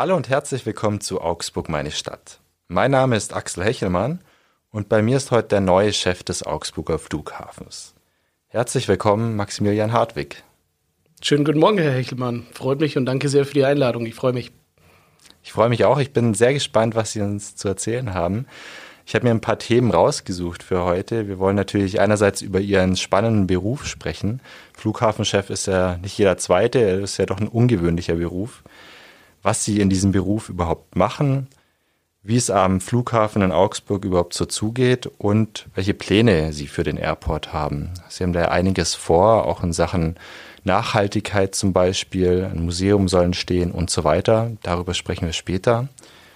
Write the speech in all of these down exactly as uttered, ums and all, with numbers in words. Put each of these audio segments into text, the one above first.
Hallo und herzlich willkommen zu Augsburg, meine Stadt. Mein Name ist Axel Hechelmann und bei mir ist heute der neue Chef des Augsburger Flughafens. Herzlich willkommen, Maximilian Hartwig. Schönen guten Morgen, Herr Hechelmann. Freut mich und danke sehr für die Einladung. Ich freue mich. Ich freue mich auch. Ich bin sehr gespannt, was Sie uns zu erzählen haben. Ich habe mir ein paar Themen rausgesucht für heute. Wir wollen natürlich einerseits über Ihren spannenden Beruf sprechen. Flughafenchef ist ja nicht jeder Zweite, er ist ja doch ein ungewöhnlicher Beruf. Was Sie in diesem Beruf überhaupt machen, wie es am Flughafen in Augsburg überhaupt so zugeht und welche Pläne Sie für den Airport haben. Sie haben da einiges vor, auch in Sachen Nachhaltigkeit zum Beispiel, ein Museum soll entstehen und so weiter. Darüber sprechen wir später.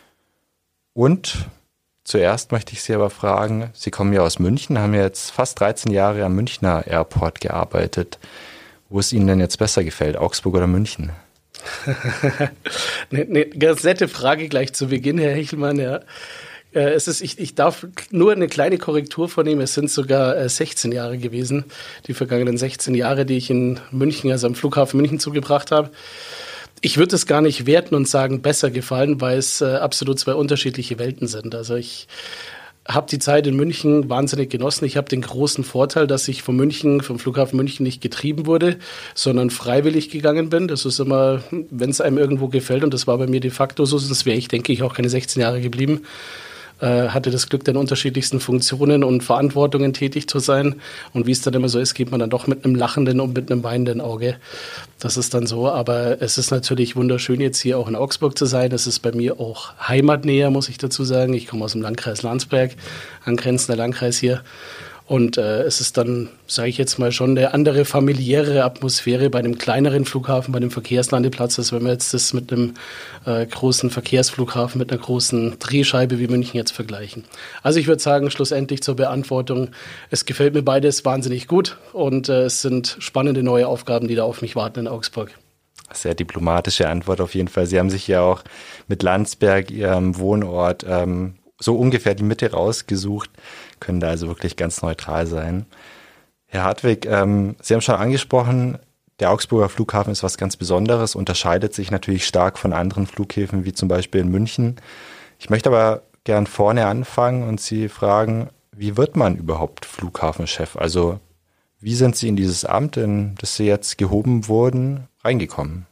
Und zuerst möchte ich Sie aber fragen, Sie kommen ja aus München, haben ja jetzt fast dreizehn Jahre am Münchner Airport gearbeitet. Wo es Ihnen denn jetzt besser gefällt, Augsburg oder München? eine, eine ganz nette Frage gleich zu Beginn, Herr Hechelmann. Ja. Es ist, ich, ich darf nur eine kleine Korrektur vornehmen. Es sind sogar sechzehn Jahre gewesen, die vergangenen sechzehn Jahre, die ich in München, also am Flughafen München zugebracht habe. Ich würde es gar nicht werten und sagen, besser gefallen, weil es äh, absolut zwei unterschiedliche Welten sind. Also ich habe die Zeit in München wahnsinnig genossen. Ich habe den großen Vorteil, dass ich von München, vom Flughafen München nicht getrieben wurde, sondern freiwillig gegangen bin. Das ist immer, wenn es einem irgendwo gefällt, und das war bei mir de facto so, sonst wäre ich, denke ich, auch keine sechzehn Jahre geblieben. Äh, hatte das Glück, in unterschiedlichsten Funktionen und Verantwortungen tätig zu sein. Und wie es dann immer so ist, geht man dann doch mit einem lachenden und mit einem weinenden Auge. Das ist dann so. Aber es ist natürlich wunderschön, jetzt hier auch in Augsburg zu sein. Es ist bei mir auch heimatnäher, muss ich dazu sagen. Ich komme aus dem Landkreis Landsberg, angrenzender Landkreis hier. Und äh, es ist dann, sage ich jetzt mal, schon eine andere familiäre Atmosphäre bei einem kleineren Flughafen, bei einem Verkehrslandeplatz, als wenn wir jetzt das mit einem äh, großen Verkehrsflughafen, mit einer großen Drehscheibe wie München jetzt vergleichen. Also ich würde sagen, schlussendlich zur Beantwortung, es gefällt mir beides wahnsinnig gut und äh, es sind spannende neue Aufgaben, die da auf mich warten in Augsburg. Sehr diplomatische Antwort auf jeden Fall. Sie haben sich ja auch mit Landsberg, Ihrem Wohnort, ähm, so ungefähr die Mitte rausgesucht, können da also wirklich ganz neutral sein. Herr Hartwig, ähm, Sie haben schon angesprochen, der Augsburger Flughafen ist was ganz Besonderes, unterscheidet sich natürlich stark von anderen Flughäfen, wie zum Beispiel in München. Ich möchte aber gern vorne anfangen und Sie fragen, wie wird man überhaupt Flughafenchef? Also wie sind Sie in dieses Amt, in das Sie jetzt gehoben wurden, reingekommen?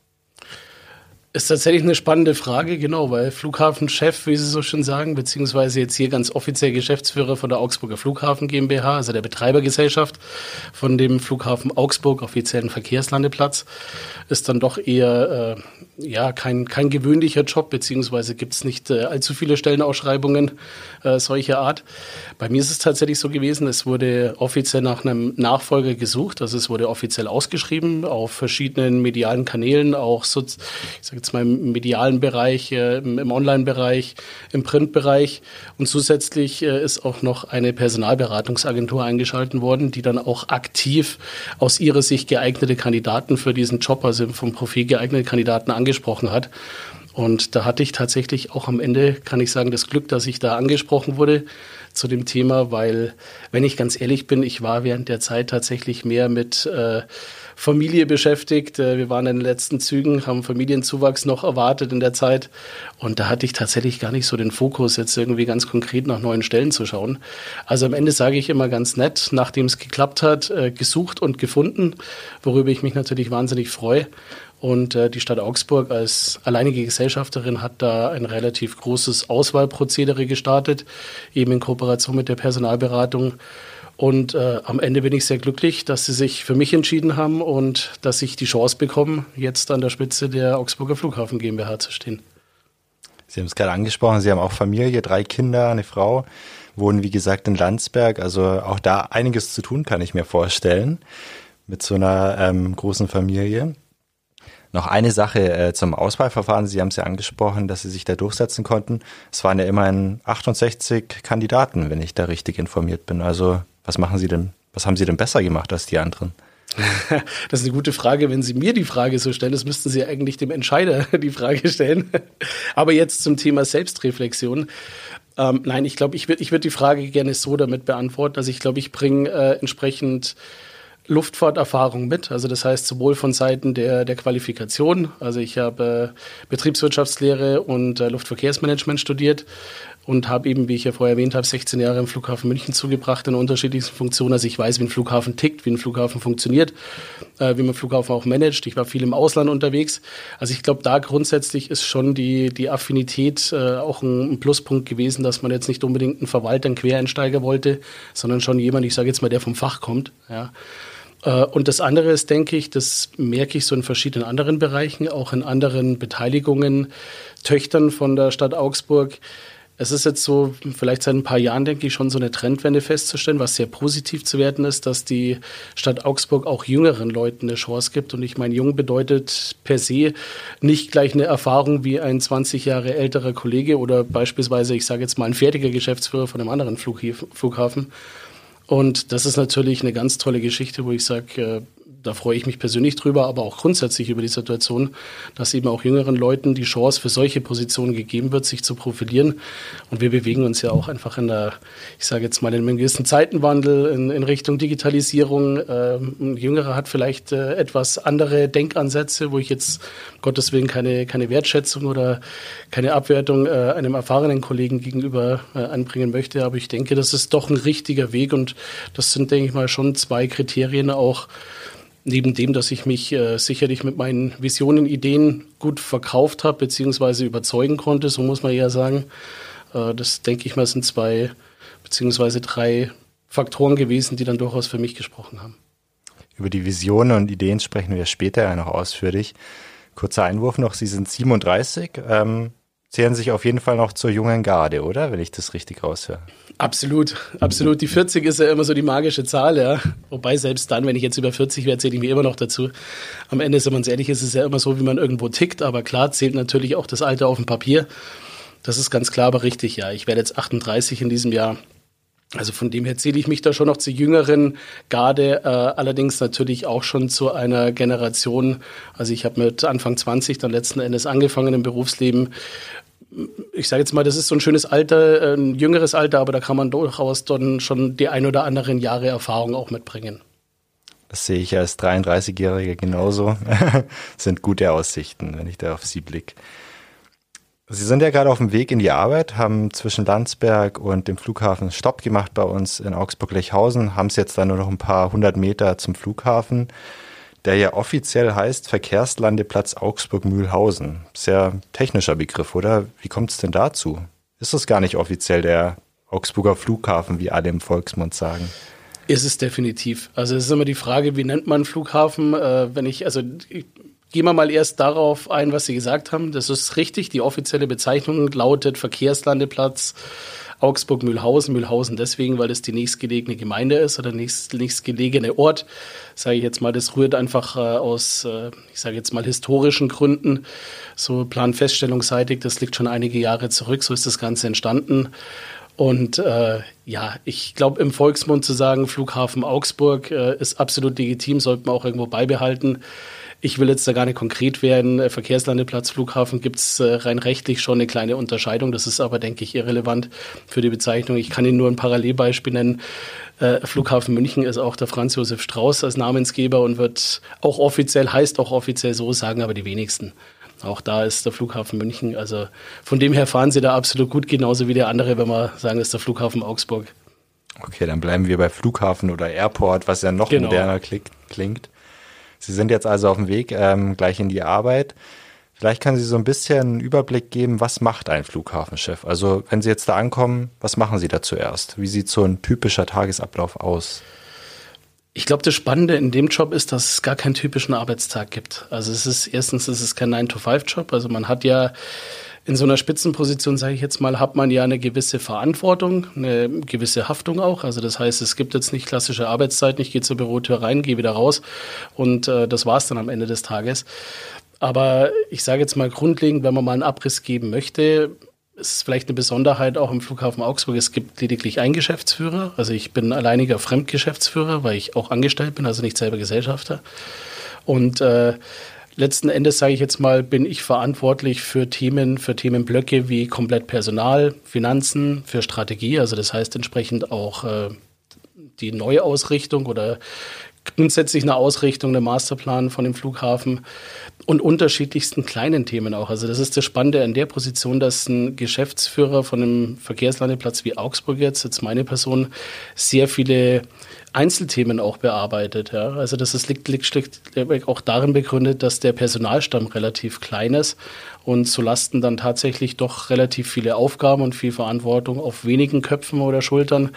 Ist tatsächlich eine spannende Frage, genau, weil Flughafenchef, wie Sie so schön sagen, beziehungsweise jetzt hier ganz offiziell Geschäftsführer von der Augsburger Flughafen GmbH, also der Betreibergesellschaft von dem Flughafen Augsburg, offiziellen Verkehrslandeplatz, ist dann doch eher äh, ja kein kein gewöhnlicher Job, beziehungsweise gibt es nicht äh, allzu viele Stellenausschreibungen äh, solcher Art. Bei mir ist es tatsächlich so gewesen, es wurde offiziell nach einem Nachfolger gesucht, also es wurde offiziell ausgeschrieben auf verschiedenen medialen Kanälen, auch so, ich sage jetzt mal im medialen Bereich, äh, im, im Online-Bereich, im Printbereich, und zusätzlich äh, ist auch noch eine Personalberatungsagentur eingeschaltet worden, die dann auch aktiv aus ihrer Sicht geeignete Kandidaten für diesen Job, also vom Profil geeignete Kandidaten angesprochen hat. Und da hatte ich tatsächlich auch am Ende, kann ich sagen, das Glück, dass ich da angesprochen wurde zu dem Thema, weil, wenn ich ganz ehrlich bin, ich war während der Zeit tatsächlich mehr mit äh, Familie beschäftigt. Äh, wir waren in den letzten Zügen, haben Familienzuwachs noch erwartet in der Zeit. Und da hatte ich tatsächlich gar nicht so den Fokus, jetzt irgendwie ganz konkret nach neuen Stellen zu schauen. Also am Ende sage ich immer ganz nett, nachdem es geklappt hat, äh, gesucht und gefunden, worüber ich mich natürlich wahnsinnig freue. Und äh, die Stadt Augsburg als alleinige Gesellschafterin hat da ein relativ großes Auswahlprozedere gestartet, eben in Kooperation mit der Personalberatung. Und äh, am Ende bin ich sehr glücklich, dass sie sich für mich entschieden haben und dass ich die Chance bekomme, jetzt an der Spitze der Augsburger Flughafen GmbH zu stehen. Sie haben es gerade angesprochen, Sie haben auch Familie, drei Kinder, eine Frau, wohnen wie gesagt in Landsberg. Also auch da einiges zu tun, kann ich mir vorstellen, mit so einer ähm, großen Familie. Noch eine Sache äh, zum Auswahlverfahren. Sie haben es ja angesprochen, dass Sie sich da durchsetzen konnten. Es waren ja immerhin achtundsechzig Kandidaten, wenn ich da richtig informiert bin. Also was machen Sie denn, was haben Sie denn besser gemacht als die anderen? Das ist eine gute Frage. Wenn Sie mir die Frage so stellen, das müssten Sie eigentlich dem Entscheider die Frage stellen. Aber jetzt zum Thema Selbstreflexion. Ähm, nein, ich glaube, ich würde ich würd die Frage gerne so damit beantworten. Also ich glaube, ich bringe äh, entsprechend Luftfahrterfahrung mit, also das heißt sowohl von Seiten der, der Qualifikation, also ich habe äh, Betriebswirtschaftslehre und äh, Luftverkehrsmanagement studiert und habe eben, wie ich ja vorher erwähnt habe, sechzehn Jahre im Flughafen München zugebracht in unterschiedlichsten Funktionen. Also ich weiß, wie ein Flughafen tickt, wie ein Flughafen funktioniert, äh, wie man Flughafen auch managt. Ich war viel im Ausland unterwegs. Also ich glaube, da grundsätzlich ist schon die, die Affinität äh, auch ein, ein Pluspunkt gewesen, dass man jetzt nicht unbedingt einen Verwalter, einen Quereinsteiger wollte, sondern schon jemand, ich sage jetzt mal, der vom Fach kommt, ja. Und das andere ist, denke ich, das merke ich so in verschiedenen anderen Bereichen, auch in anderen Beteiligungen, Töchtern von der Stadt Augsburg. Es ist jetzt so, vielleicht seit ein paar Jahren, denke ich, schon so eine Trendwende festzustellen, was sehr positiv zu werten ist, dass die Stadt Augsburg auch jüngeren Leuten eine Chance gibt. Und ich meine, jung bedeutet per se nicht gleich eine Erfahrung wie ein zwanzig Jahre älterer Kollege oder beispielsweise, ich sage jetzt mal, ein fertiger Geschäftsführer von einem anderen Flughafen. Und das ist natürlich eine ganz tolle Geschichte, wo ich sage, äh, da freue ich mich persönlich drüber, aber auch grundsätzlich über die Situation, dass eben auch jüngeren Leuten die Chance für solche Positionen gegeben wird, sich zu profilieren. Und wir bewegen uns ja auch einfach in der, ich sage jetzt mal, in einem gewissen Zeitenwandel in, in Richtung Digitalisierung. Ähm, ein Jüngerer hat vielleicht äh, etwas andere Denkansätze, wo ich jetzt Gottes Willen keine, keine Wertschätzung oder keine Abwertung äh, einem erfahrenen Kollegen gegenüber äh, anbringen möchte. Aber ich denke, das ist doch ein richtiger Weg und das sind, denke ich mal, schon zwei Kriterien auch, neben dem, dass ich mich äh, sicherlich mit meinen Visionen, Ideen gut verkauft habe, beziehungsweise überzeugen konnte, so muss man ja sagen. Äh, das, denke ich mal, sind zwei, beziehungsweise drei Faktoren gewesen, die dann durchaus für mich gesprochen haben. Über die Visionen und Ideen sprechen wir später ja noch ausführlich. Kurzer Einwurf noch, Sie sind siebenunddreißig, ähm, zählen sich auf jeden Fall noch zur jungen Garde, oder? Wenn ich das richtig raushöre. Absolut, absolut. Die vierzig ist ja immer so die magische Zahl, ja. Wobei selbst dann, wenn ich jetzt über vierzig wäre, zähle ich mir immer noch dazu. Am Ende, wenn man es ehrlich ist, ist es ja immer so, wie man irgendwo tickt. Aber klar zählt natürlich auch das Alter auf dem Papier. Das ist ganz klar, aber richtig, ja. Ich werde jetzt achtunddreißig in diesem Jahr. Also von dem her zähle ich mich da schon noch zur jüngeren Garde, äh, allerdings natürlich auch schon zu einer Generation. Also ich habe mit Anfang zwanzig dann letzten Endes angefangen im Berufsleben. Ich sage jetzt mal, das ist so ein schönes Alter, ein jüngeres Alter, aber da kann man durchaus dann schon die ein oder anderen Jahre Erfahrung auch mitbringen. Das sehe ich als dreiunddreißigjähriger genauso. Das sind gute Aussichten, wenn ich da auf Sie blicke. Sie sind ja gerade auf dem Weg in die Arbeit, haben zwischen Landsberg und dem Flughafen Stopp gemacht bei uns in Augsburg-Lechhausen, haben es jetzt dann nur noch ein paar hundert Meter zum Flughafen, der ja offiziell heißt Verkehrslandeplatz Augsburg-Mühlhausen. Sehr technischer Begriff, oder? Wie kommt es denn dazu? Ist das gar nicht offiziell der Augsburger Flughafen, wie alle im Volksmund sagen? Ist es definitiv. Also es ist immer die Frage, wie nennt man einen Flughafen? Äh, wenn ich, also ich, gehen wir mal erst darauf ein, was Sie gesagt haben. Das ist richtig. Die offizielle Bezeichnung lautet Verkehrslandeplatz Augsburg-Mühlhausen. Mühlhausen deswegen, weil das die nächstgelegene Gemeinde ist oder nächst, nächstgelegene Ort. Sage ich jetzt mal, das rührt einfach äh, aus, äh, ich sage jetzt mal, historischen Gründen. So planfeststellungsseitig, das liegt schon einige Jahre zurück. So ist das Ganze entstanden. Und äh, ja, ich glaube, im Volksmund zu sagen, Flughafen Augsburg äh, ist absolut legitim, sollte man auch irgendwo beibehalten. Ich will jetzt da gar nicht konkret werden. Verkehrslandeplatz, Flughafen gibt es äh, rein rechtlich schon eine kleine Unterscheidung. Das ist aber, denke ich, irrelevant für die Bezeichnung. Ich kann Ihnen nur ein Parallelbeispiel nennen. Äh, Flughafen München ist auch der Franz Josef Strauß als Namensgeber und wird auch offiziell, heißt auch offiziell so, sagen aber die wenigsten. Auch da ist der Flughafen München. Also von dem her fahren Sie da absolut gut, genauso wie der andere, wenn wir sagen, das ist der Flughafen Augsburg. Okay, dann bleiben wir bei Flughafen oder Airport, was ja noch genau. moderner klingt. Sie sind jetzt also auf dem Weg ähm, gleich in die Arbeit. Vielleicht können Sie so ein bisschen einen Überblick geben, was macht ein Flughafenchef? Also wenn Sie jetzt da ankommen, was machen Sie da zuerst? Wie sieht so ein typischer Tagesablauf aus? Ich glaube, das Spannende in dem Job ist, dass es gar keinen typischen Arbeitstag gibt. Also es ist erstens, es ist kein nine to five Job. Also man hat ja in so einer Spitzenposition, sage ich jetzt mal, hat man ja eine gewisse Verantwortung, eine gewisse Haftung auch. Also das heißt, es gibt jetzt nicht klassische Arbeitszeiten. Ich gehe zur Bürotür rein, gehe wieder raus und äh, das war's dann am Ende des Tages. Aber ich sage jetzt mal grundlegend, wenn man mal einen Abriss geben möchte, ist vielleicht eine Besonderheit auch im Flughafen Augsburg. Es gibt lediglich einen Geschäftsführer. Also ich bin alleiniger Fremdgeschäftsführer, weil ich auch angestellt bin, also nicht selber Gesellschafter. Und äh, letzten Endes, sage ich jetzt mal, bin ich verantwortlich für Themen, für Themenblöcke wie komplett Personal, Finanzen, für Strategie. Also das heißt entsprechend auch äh, die Neuausrichtung oder grundsätzlich eine Ausrichtung, der Masterplan von dem Flughafen und unterschiedlichsten kleinen Themen auch. Also das ist das Spannende an der Position, dass ein Geschäftsführer von einem Verkehrslandeplatz wie Augsburg jetzt, jetzt meine Person, sehr viele Einzelthemen auch bearbeitet. Ja. Also das ist, liegt, liegt schlicht auch darin begründet, dass der Personalstamm relativ klein ist und zu Lasten dann tatsächlich doch relativ viele Aufgaben und viel Verantwortung auf wenigen Köpfen oder Schultern.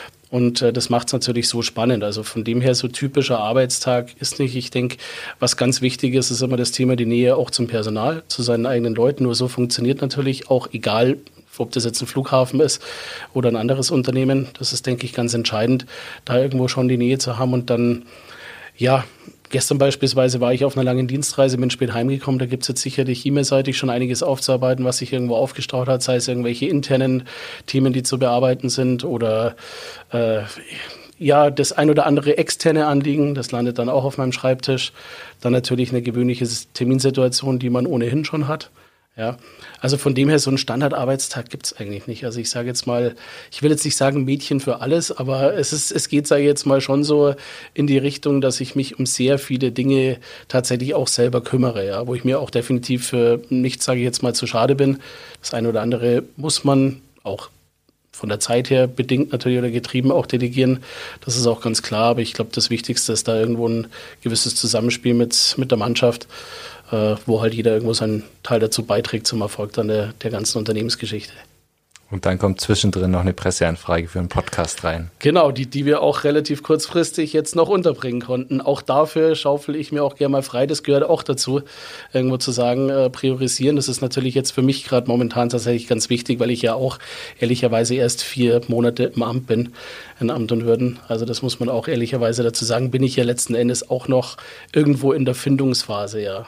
Und äh, das macht es natürlich so spannend. Also von dem her so typischer Arbeitstag ist nicht. Ich denke, was ganz wichtig ist, ist immer das Thema die Nähe auch zum Personal, zu seinen eigenen Leuten. Nur so funktioniert natürlich auch, egal ob das jetzt ein Flughafen ist oder ein anderes Unternehmen. Das ist, denke ich, ganz entscheidend, da irgendwo schon die Nähe zu haben. Und dann, ja, gestern beispielsweise war ich auf einer langen Dienstreise, bin spät heimgekommen. Da gibt es jetzt sicherlich E-Mail-seitig schon einiges aufzuarbeiten, was sich irgendwo aufgestaut hat, sei es irgendwelche internen Themen, die zu bearbeiten sind oder äh, ja, das ein oder andere externe Anliegen, das landet dann auch auf meinem Schreibtisch. Dann natürlich eine gewöhnliche Terminsituation, die man ohnehin schon hat. Ja, also von dem her, so einen Standardarbeitstag gibt es eigentlich nicht. Also ich sage jetzt mal, ich will jetzt nicht sagen Mädchen für alles, aber es ist, es geht, sage ich jetzt mal, schon so in die Richtung, dass ich mich um sehr viele Dinge tatsächlich auch selber kümmere, ja, wo ich mir auch definitiv für nichts, sage ich jetzt mal, zu schade bin. Das eine oder andere muss man auch von der Zeit her bedingt natürlich oder getrieben auch delegieren. Das ist auch ganz klar, aber ich glaube, das Wichtigste ist da irgendwo ein gewisses Zusammenspiel mit, mit der Mannschaft, äh, wo halt jeder irgendwo seinen Teil dazu beiträgt zum Erfolg dann der, der ganzen Unternehmensgeschichte. Und dann kommt zwischendrin noch eine Presseanfrage für einen Podcast rein. Genau, die, die wir auch relativ kurzfristig jetzt noch unterbringen konnten. Auch dafür schaufel ich mir auch gerne mal frei. Das gehört auch dazu, irgendwo zu sagen, äh, priorisieren. Das ist natürlich jetzt für mich gerade momentan tatsächlich ganz wichtig, weil ich ja auch ehrlicherweise erst vier Monate im Amt bin, in Amt und Würden. Also das muss man auch ehrlicherweise dazu sagen, bin ich ja letzten Endes auch noch irgendwo in der Findungsphase, ja.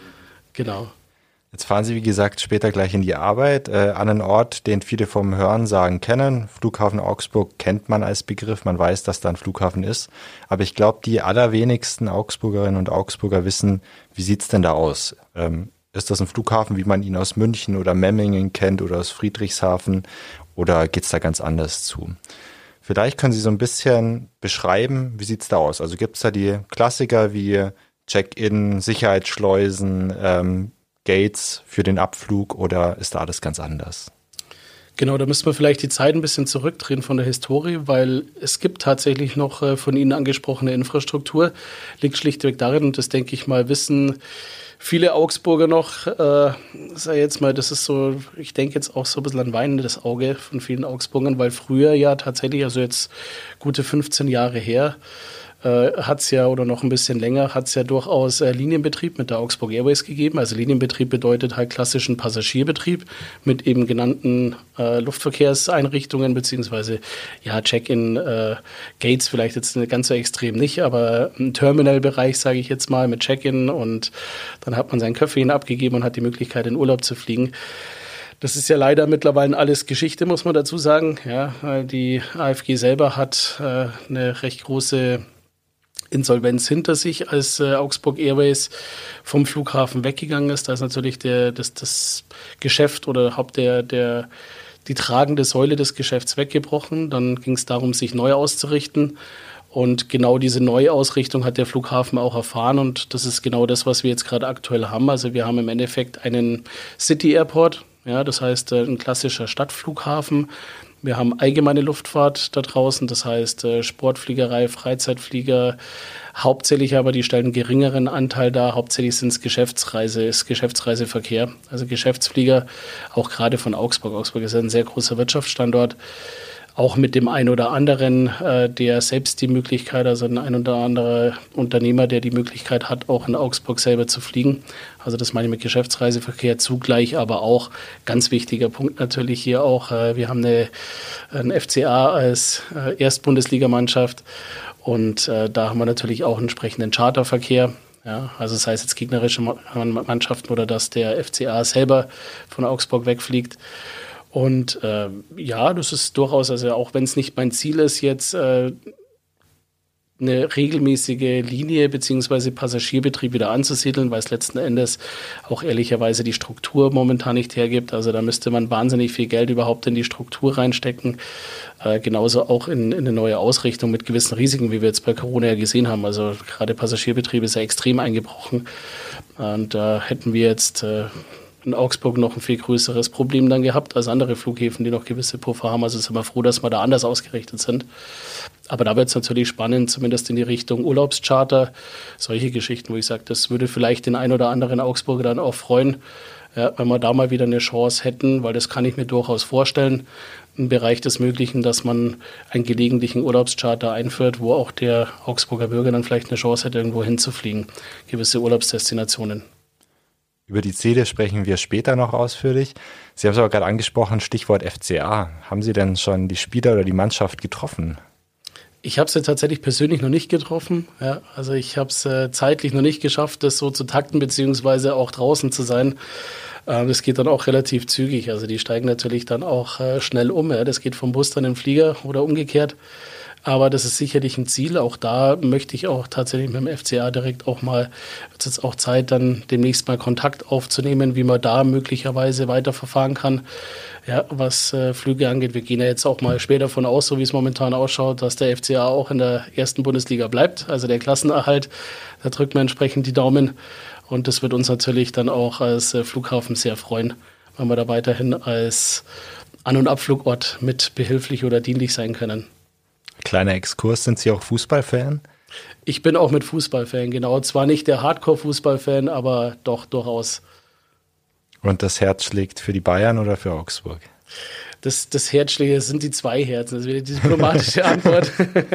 Genau. Jetzt fahren Sie, wie gesagt, später gleich in die Arbeit, äh, an einen Ort, den viele vom Hörensagen kennen. Flughafen Augsburg kennt man als Begriff, man weiß, dass da ein Flughafen ist. Aber ich glaube, die allerwenigsten Augsburgerinnen und Augsburger wissen, wie sieht's denn da aus? Ähm, ist das ein Flughafen, wie man ihn aus München oder Memmingen kennt oder aus Friedrichshafen? Oder geht's da ganz anders zu? Vielleicht können Sie so ein bisschen beschreiben, wie sieht's da aus? Also gibt's da die Klassiker wie Check-in, Sicherheitsschleusen, ähm, Gates für den Abflug oder ist da alles ganz anders? Genau, da müssen wir vielleicht die Zeit ein bisschen zurückdrehen von der Historie, weil es gibt tatsächlich noch äh, von Ihnen angesprochene Infrastruktur. Liegt schlichtweg darin, und das denke ich mal, wissen viele Augsburger noch, äh, sag jetzt mal, das ist so, ich denke jetzt auch so ein bisschen an weinendes Auge von vielen Augsburgern, weil früher ja tatsächlich, also jetzt gute fünfzehn Jahre her, Äh, hat es ja, oder noch ein bisschen länger, hat es ja durchaus äh, Linienbetrieb mit der Augsburg Airways gegeben. Also Linienbetrieb bedeutet halt klassischen Passagierbetrieb mit eben genannten äh, Luftverkehrseinrichtungen, beziehungsweise ja, Check-in, äh, Gates vielleicht jetzt nicht ganz so extrem nicht, aber im Terminalbereich, sage ich jetzt mal, mit Check-in und dann hat man sein Köfferchen abgegeben und hat die Möglichkeit, in Urlaub zu fliegen. Das ist ja leider mittlerweile alles Geschichte, muss man dazu sagen. Ja, die A F G selber hat äh, eine recht große Insolvenz hinter sich, als äh, Augsburg Airways vom Flughafen weggegangen ist. Da ist natürlich der, das, das Geschäft oder Haupt der, der, die tragende Säule des Geschäfts weggebrochen. Dann ging es darum, sich neu auszurichten. Und genau diese Neuausrichtung hat der Flughafen auch erfahren. Und das ist genau das, was wir jetzt gerade aktuell haben. Also wir haben im Endeffekt einen City Airport, ja, das heißt äh, ein klassischer Stadtflughafen. Wir haben allgemeine Luftfahrt da draußen, das heißt äh, Sportfliegerei, Freizeitflieger, hauptsächlich aber die stellen einen geringeren Anteil dar, hauptsächlich sind es Geschäftsreise, ist Geschäftsreiseverkehr, also Geschäftsflieger, auch gerade von Augsburg. Augsburg ist ein sehr großer Wirtschaftsstandort, auch mit dem einen oder anderen, äh, der selbst die Möglichkeit, also ein ein oder andere Unternehmer, der die Möglichkeit hat, auch in Augsburg selber zu fliegen. Also das meine ich mit Geschäftsreiseverkehr zugleich, aber auch ganz wichtiger Punkt natürlich hier auch, äh, wir haben eine, einen F C A als äh, Erstbundesligamannschaft und äh, da haben wir natürlich auch einen entsprechenden Charterverkehr. Ja, also das heißt jetzt gegnerische Mannschaften oder dass der F C A selber von Augsburg wegfliegt. Und äh, ja, das ist durchaus, also auch wenn es nicht mein Ziel ist, jetzt äh, eine regelmäßige Linie beziehungsweise Passagierbetrieb wieder anzusiedeln, weil es letzten Endes auch ehrlicherweise die Struktur momentan nicht hergibt. Also da müsste man wahnsinnig viel Geld überhaupt in die Struktur reinstecken. Äh, genauso auch in, in eine neue Ausrichtung mit gewissen Risiken, wie wir jetzt bei Corona ja gesehen haben. Also gerade Passagierbetrieb ist ja extrem eingebrochen. Und da äh, hätten wir jetzt äh, in Augsburg noch ein viel größeres Problem dann gehabt als andere Flughäfen, die noch gewisse Puffer haben. Also sind wir froh, dass wir da anders ausgerichtet sind. Aber da wird es natürlich spannend, zumindest in die Richtung Urlaubscharter, solche Geschichten, wo ich sage, das würde vielleicht den ein oder anderen Augsburger dann auch freuen, ja, wenn wir da mal wieder eine Chance hätten, weil das kann ich mir durchaus vorstellen, im Bereich des Möglichen, dass man einen gelegentlichen Urlaubscharter einführt, wo auch der Augsburger Bürger dann vielleicht eine Chance hätte, irgendwo hinzufliegen, gewisse Urlaubsdestinationen. Über die Ziele sprechen wir später noch ausführlich. Sie haben es aber gerade angesprochen, Stichwort F C A. Haben Sie denn schon die Spieler oder die Mannschaft getroffen? Ich habe sie tatsächlich persönlich noch nicht getroffen. Ja, also ich habe es äh, zeitlich noch nicht geschafft, das so zu takten, beziehungsweise auch draußen zu sein. Ähm, das geht dann auch relativ zügig. Also die steigen natürlich dann auch äh, schnell um. Ja. Das geht vom Bus dann in den Flieger oder umgekehrt. Aber das ist sicherlich ein Ziel. Auch da möchte ich auch tatsächlich mit dem F C A direkt auch mal, wird es jetzt auch Zeit, dann demnächst mal Kontakt aufzunehmen, wie man da möglicherweise weiterverfahren kann. Ja, was äh, Flüge angeht. Wir gehen ja jetzt auch mal schwer davon aus, so wie es momentan ausschaut, dass der F C A auch in der ersten Bundesliga bleibt. Also der Klassenerhalt, da drückt man entsprechend die Daumen. Und das wird uns natürlich dann auch als äh, Flughafen sehr freuen, wenn wir da weiterhin als An- und Abflugort mit behilflich oder dienlich sein können. Kleiner Exkurs, sind Sie auch Fußballfan? Ich bin auch mit Fußballfan, genau. Zwar nicht der Hardcore-Fußballfan, aber doch durchaus. Und das Herz schlägt für die Bayern oder für Augsburg? Das, das Herzschläge, das sind die zwei Herzen. Das ist wieder die diplomatische Antwort.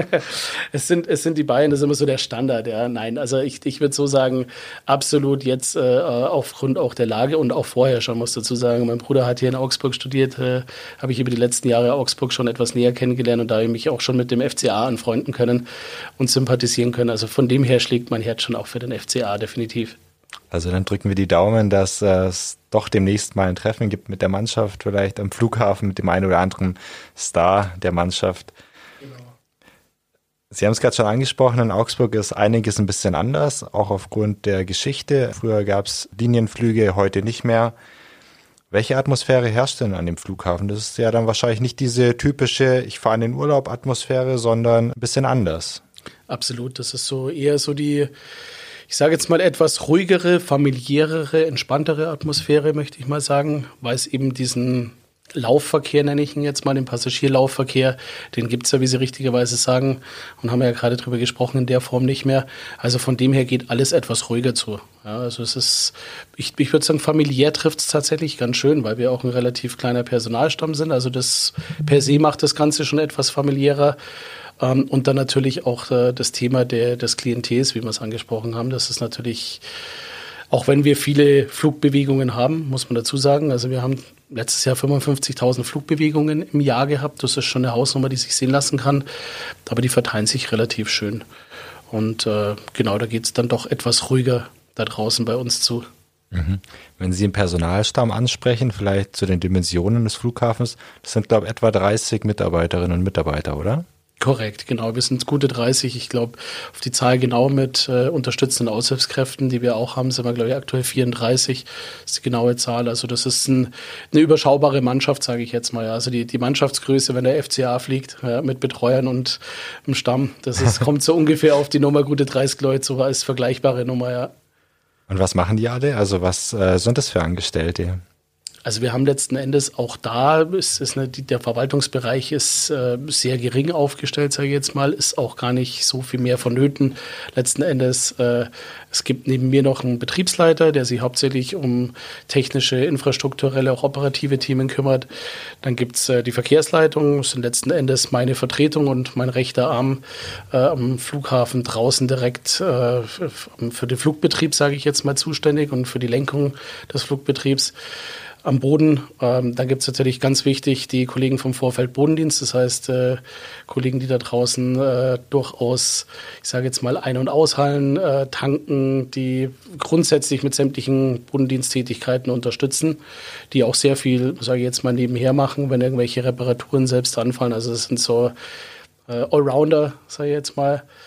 es, sind, es sind die Bayern, das ist immer so der Standard. Ja, nein, also ich, ich würde so sagen, absolut jetzt äh, aufgrund auch der Lage und auch vorher schon, muss dazu sagen. Mein Bruder hat hier in Augsburg studiert, äh, habe ich über die letzten Jahre Augsburg schon etwas näher kennengelernt und da habe ich mich auch schon mit dem F C A anfreunden können und sympathisieren können. Also von dem her schlägt mein Herz schon auch für den F C A, definitiv. Also dann drücken wir die Daumen, dass äh, es doch demnächst mal ein Treffen gibt mit der Mannschaft, vielleicht am Flughafen mit dem einen oder anderen Star der Mannschaft. Genau. Sie haben es gerade schon angesprochen, in Augsburg ist einiges ein bisschen anders, auch aufgrund der Geschichte. Früher gab es Linienflüge, heute nicht mehr. Welche Atmosphäre herrscht denn an dem Flughafen? Das ist ja dann wahrscheinlich nicht diese typische Ich fahre in den Urlaub Atmosphäre, sondern ein bisschen anders. Absolut, das ist so eher so die, ich sage jetzt mal etwas ruhigere, familiärere, entspanntere Atmosphäre, möchte ich mal sagen, weil es eben diesen Laufverkehr, nenne ich ihn jetzt mal, den Passagierlaufverkehr, den gibt es ja, wie Sie richtigerweise sagen, und haben ja gerade drüber gesprochen, in der Form nicht mehr. Also von dem her geht alles etwas ruhiger zu. Ja, also es ist, ich, ich würde sagen, familiär trifft es tatsächlich ganz schön, weil wir auch ein relativ kleiner Personalstamm sind. Also das per se macht das Ganze schon etwas familiärer. Um, und dann natürlich auch äh, das Thema der, des Klientels, wie wir es angesprochen haben. Das ist natürlich, auch wenn wir viele Flugbewegungen haben, muss man dazu sagen. Also wir haben letztes Jahr fünfundfünfzigtausend Flugbewegungen im Jahr gehabt. Das ist schon eine Hausnummer, die sich sehen lassen kann. Aber die verteilen sich relativ schön. Und äh, genau, da geht es dann doch etwas ruhiger da draußen bei uns zu. Mhm. Wenn Sie den Personalstamm ansprechen, vielleicht zu den Dimensionen des Flughafens, das sind, glaube ich, etwa dreißig Mitarbeiterinnen und Mitarbeiter, oder? Korrekt, genau. Wir sind gute dreißig. Ich glaube, auf die Zahl genau mit äh, unterstützenden Aushilfskräften, die wir auch haben, sind wir, glaube ich, aktuell vierunddreißig. Das ist die genaue Zahl. Also das ist ein, eine überschaubare Mannschaft, sage ich jetzt mal. Also die, die Mannschaftsgröße, wenn der F C A fliegt, ja, mit Betreuern und im Stamm, das ist, kommt so ungefähr auf die Nummer gute dreißig Leute, so als vergleichbare Nummer, ja. Und was machen die alle? Also was äh, sind das für Angestellte? Also wir haben letzten Endes auch da, ist, ist eine, der Verwaltungsbereich ist äh, sehr gering aufgestellt, sage ich jetzt mal, ist auch gar nicht so viel mehr vonnöten. Letzten Endes, äh, es gibt neben mir noch einen Betriebsleiter, der sich hauptsächlich um technische, infrastrukturelle, auch operative Themen kümmert. Dann gibt's äh, die Verkehrsleitung, das sind letzten Endes meine Vertretung und mein rechter Arm äh, am Flughafen draußen direkt äh, für den Flugbetrieb, sage ich jetzt mal, zuständig und für die Lenkung des Flugbetriebs. Am Boden, ähm, dann gibt es natürlich ganz wichtig die Kollegen vom Vorfeld Bodendienst, das heißt äh, Kollegen, die da draußen äh, durchaus, ich sage jetzt mal, Ein- und Aushallen, äh, tanken, die grundsätzlich mit sämtlichen Bodendiensttätigkeiten unterstützen, die auch sehr viel, sage ich jetzt mal, nebenher machen, wenn irgendwelche Reparaturen selbst anfallen. Also das sind so äh, Allrounder, sage ich jetzt mal.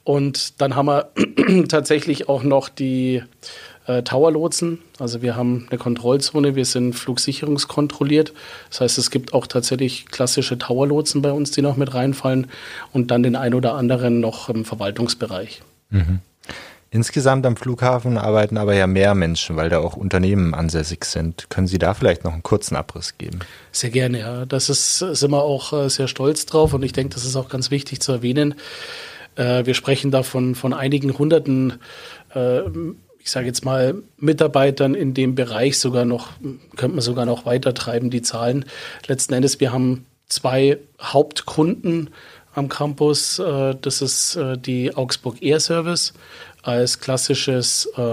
Und dann haben wir tatsächlich auch noch die äh, Tower-Lotsen. Also wir haben eine Kontrollzone, wir sind flugsicherungskontrolliert. Das heißt, es gibt auch tatsächlich klassische Tower-Lotsen bei uns, die noch mit reinfallen. Und dann den ein oder anderen noch im Verwaltungsbereich. Mhm. Insgesamt am Flughafen arbeiten aber ja mehr Menschen, weil da auch Unternehmen ansässig sind. Können Sie da vielleicht noch einen kurzen Abriss geben? Sehr gerne, ja. Das ist, sind wir auch äh, sehr stolz drauf und ich denke, das ist auch ganz wichtig zu erwähnen. Äh, wir sprechen da von, von einigen hunderten, äh, ich sage jetzt mal, Mitarbeitern in dem Bereich, sogar noch, könnte man sogar noch weiter treiben, die Zahlen. Letzten Endes, wir haben zwei Hauptkunden am Campus. Äh, das ist äh, die Augsburg Air Service als klassisches äh,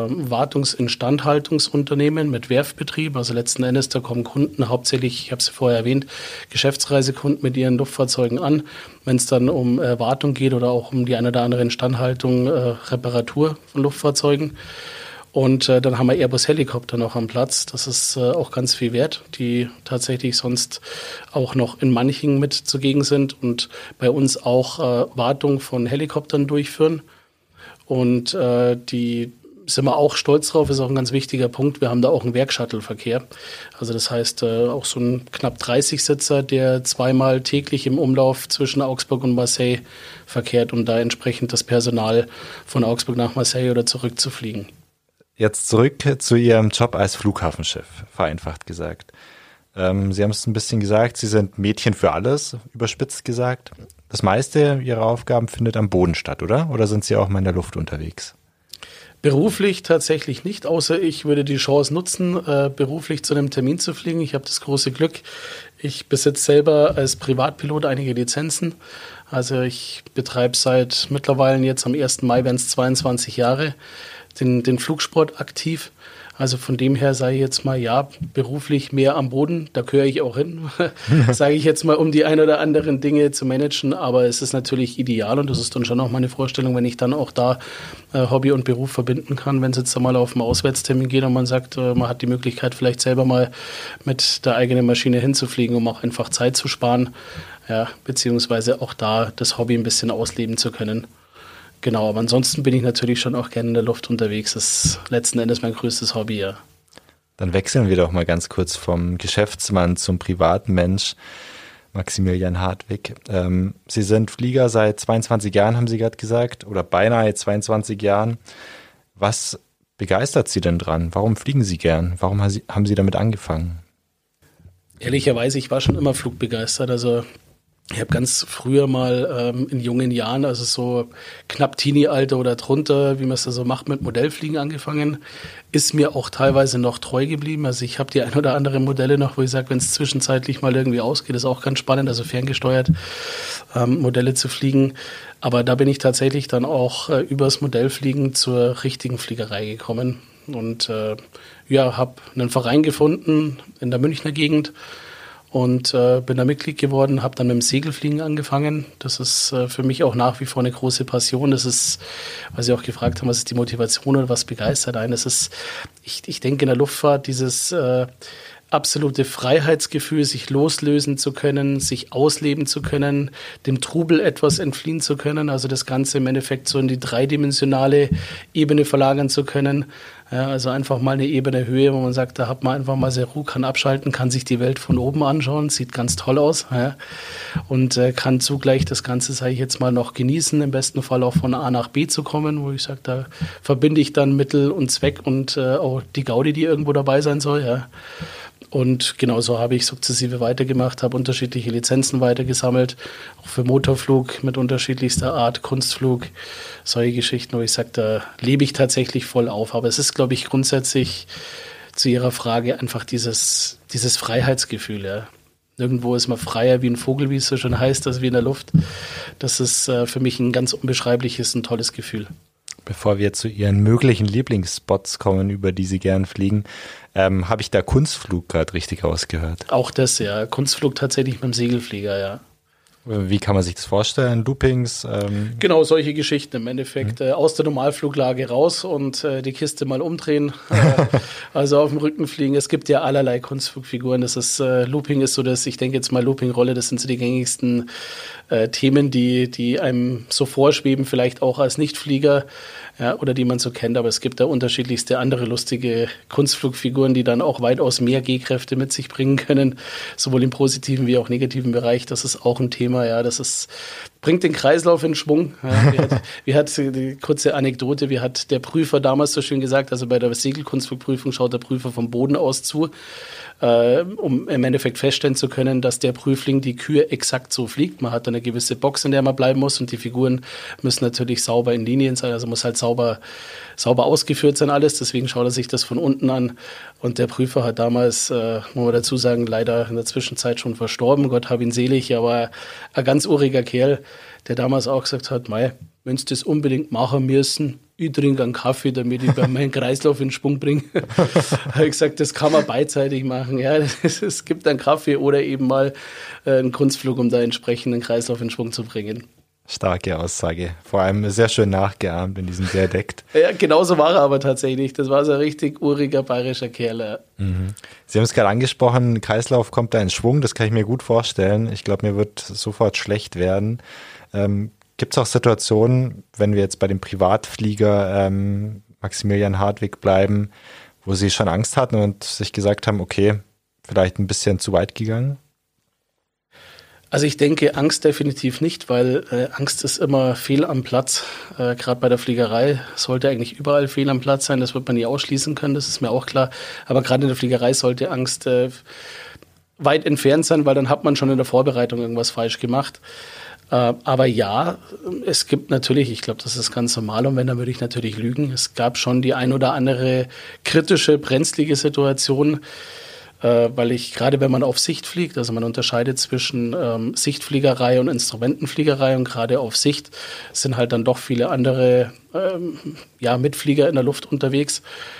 Wartungs-Instandhaltungsunternehmen mit Werftbetrieb. Also letzten Endes, da kommen Kunden hauptsächlich, ich habe es vorher erwähnt, Geschäftsreisekunden mit ihren Luftfahrzeugen an. Wenn es dann um äh, Wartung geht oder auch um die eine oder andere Instandhaltung, äh, Reparatur von Luftfahrzeugen. Und äh, dann haben wir Airbus-Helikopter noch am Platz. Das ist äh, auch ganz viel wert, die tatsächlich sonst auch noch in Manching mit zugegen sind und bei uns auch äh, Wartung von Helikoptern durchführen. Und äh, die sind wir auch stolz drauf, ist auch ein ganz wichtiger Punkt. Wir haben da auch einen Werkshuttle-Verkehr. Also das heißt, äh, auch so ein knapp dreißig-Sitzer, der zweimal täglich im Umlauf zwischen Augsburg und Marseille verkehrt, um da entsprechend das Personal von Augsburg nach Marseille oder zurück zu fliegen. Jetzt zurück zu Ihrem Job als Flughafenchef, vereinfacht gesagt. Ähm, Sie haben es ein bisschen gesagt, Sie sind Mädchen für alles, überspitzt gesagt. Das meiste Ihrer Aufgaben findet am Boden statt, oder? Oder sind Sie auch mal in der Luft unterwegs? Beruflich tatsächlich nicht, außer ich würde die Chance nutzen, äh, beruflich zu einem Termin zu fliegen. Ich habe das große Glück, ich besitze selber als Privatpilot einige Lizenzen. Also ich betreibe seit mittlerweile jetzt am ersten Mai werden es zweiundzwanzig Jahre den, den Flugsport aktiv. Also von dem her sage ich jetzt mal, ja, beruflich mehr am Boden, da gehöre ich auch hin, sage ich jetzt mal, um die ein oder anderen Dinge zu managen. Aber es ist natürlich ideal und das ist dann schon auch meine Vorstellung, wenn ich dann auch da äh, Hobby und Beruf verbinden kann, wenn es jetzt einmal auf einen Auswärtstermin geht und man sagt, äh, man hat die Möglichkeit, vielleicht selber mal mit der eigenen Maschine hinzufliegen, um auch einfach Zeit zu sparen, ja, beziehungsweise auch da das Hobby ein bisschen ausleben zu können. Genau, aber ansonsten bin ich natürlich schon auch gerne in der Luft unterwegs. Das ist letzten Endes mein größtes Hobby, ja. Dann wechseln wir doch mal ganz kurz vom Geschäftsmann zum privaten Mensch, Maximilian Hartwig. Ähm, Sie sind Flieger seit zweiundzwanzig Jahren, haben Sie gerade gesagt, oder beinahe zweiundzwanzig Jahren. Was begeistert Sie denn dran? Warum fliegen Sie gern? Warum haben Sie damit angefangen? Ehrlicherweise, ich war schon immer flugbegeistert, also ich habe ganz früher mal ähm, in jungen Jahren, also so knapp Teenie-Alter oder drunter, wie man es da so macht, mit Modellfliegen angefangen. Ist mir auch teilweise noch treu geblieben. Also ich habe die ein oder andere Modelle noch, wo ich sage, wenn es zwischenzeitlich mal irgendwie ausgeht, ist auch ganz spannend, also ferngesteuert ähm, Modelle zu fliegen. Aber da bin ich tatsächlich dann auch äh, übers Modellfliegen zur richtigen Fliegerei gekommen. Und äh, ja, habe einen Verein gefunden in der Münchner Gegend. Und äh, bin da Mitglied geworden, habe dann mit dem Segelfliegen angefangen. Das ist äh, für mich auch nach wie vor eine große Passion. Das ist, weil Sie auch gefragt haben, was ist die Motivation oder was begeistert einen. Das ist, ich, ich denke in der Luftfahrt dieses äh, absolute Freiheitsgefühl, sich loslösen zu können, sich ausleben zu können, dem Trubel etwas entfliehen zu können, also das Ganze im Endeffekt so in die dreidimensionale Ebene verlagern zu können. Ja, also einfach mal eine Ebene Höhe, wo man sagt, da hat man einfach mal sehr Ruhe, kann abschalten, kann sich die Welt von oben anschauen, sieht ganz toll aus, ja, und äh, kann zugleich das Ganze, sage ich jetzt mal, noch genießen, im besten Fall auch von A nach B zu kommen, wo ich sage, da verbinde ich dann Mittel und Zweck und äh, auch die Gaudi, die irgendwo dabei sein soll, ja. Und genauso habe ich sukzessive weitergemacht, habe unterschiedliche Lizenzen weitergesammelt, auch für Motorflug mit unterschiedlichster Art, Kunstflug, solche Geschichten, wo ich sage, da lebe ich tatsächlich voll auf. Aber es ist, glaube ich, grundsätzlich zu Ihrer Frage einfach dieses, dieses Freiheitsgefühl. Ja. Irgendwo ist man freier wie ein Vogel, wie es so schön heißt, als wie in der Luft. Das ist äh, für mich ein ganz unbeschreibliches, ein tolles Gefühl. Bevor wir zu Ihren möglichen Lieblingsspots kommen, über die Sie gern fliegen, ähm, habe ich da Kunstflug gerade richtig ausgehört? Auch das, ja. Kunstflug tatsächlich mit dem Segelflieger, ja. Wie kann man sich das vorstellen? Loopings? Ähm Genau, solche Geschichten im Endeffekt. Mhm. Äh, aus der Normalfluglage raus und äh, die Kiste mal umdrehen, äh, also auf dem Rücken fliegen. Es gibt ja allerlei Kunstflugfiguren. Das ist, äh, Looping ist so das, ich denke jetzt mal Looping-Rolle, das sind so die gängigsten äh, Themen, die, die einem so vorschweben, vielleicht auch als Nichtflieger, ja, oder die man so kennt. Aber es gibt da unterschiedlichste andere lustige Kunstflugfiguren, die dann auch weitaus mehr G-Kräfte mit sich bringen können, sowohl im positiven wie auch negativen Bereich. Das ist auch ein Thema, ja, das ist, bringt den Kreislauf in Schwung. Ja, wie, hat, wie hat die kurze Anekdote, wie hat der Prüfer damals so schön gesagt, also bei der Segelkunstflugprüfung schaut der Prüfer vom Boden aus zu, äh, um im Endeffekt feststellen zu können, dass der Prüfling die Kür exakt so fliegt. Man hat eine gewisse Box, in der man bleiben muss und die Figuren müssen natürlich sauber in Linien sein, also muss halt sauber, sauber ausgeführt sein alles, deswegen schaut er sich das von unten an und der Prüfer hat damals, äh, muss man dazu sagen, leider in der Zwischenzeit schon verstorben, Gott hab ihn selig, aber ein ganz uriger Kerl, der damals auch gesagt hat, mei, wenn Sie das unbedingt machen müssen, ich trinke einen Kaffee, damit ich bei meinem Kreislauf in Schwung bringe. Habe ich gesagt, das kann man beidseitig machen. Ja, es, es gibt einen Kaffee oder eben mal äh, einen Kunstflug, um da entsprechend den Kreislauf in Schwung zu bringen. Starke Aussage. Vor allem sehr schön nachgeahmt in diesem Dialekt. Ja, genauso war er aber tatsächlich. Das war so ein richtig uriger bayerischer Kerl. Ja. Mhm. Sie haben es gerade angesprochen, Kreislauf kommt da in Schwung, das kann ich mir gut vorstellen. Ich glaube, mir wird sofort schlecht werden. Ähm, Gibt es auch Situationen, wenn wir jetzt bei dem Privatflieger ähm, Maximilian Hartwig bleiben, wo Sie schon Angst hatten und sich gesagt haben, okay, vielleicht ein bisschen zu weit gegangen? Also ich denke, Angst definitiv nicht, weil äh, Angst ist immer fehl am Platz. Äh, Gerade bei der Fliegerei sollte eigentlich überall fehl am Platz sein. Das wird man nie ausschließen können, das ist mir auch klar. Aber gerade in der Fliegerei sollte Angst äh, weit entfernt sein, weil dann hat man schon in der Vorbereitung irgendwas falsch gemacht. Äh, aber ja, es gibt natürlich, ich glaube, das ist ganz normal und wenn, dann würde ich natürlich lügen. Es gab schon die ein oder andere kritische, brenzlige Situation, äh, weil ich, gerade wenn man auf Sicht fliegt, also man unterscheidet zwischen ähm, Sichtfliegerei und Instrumentenfliegerei und gerade auf Sicht sind halt dann doch viele andere ähm, ja, Mitflieger in der Luft unterwegs.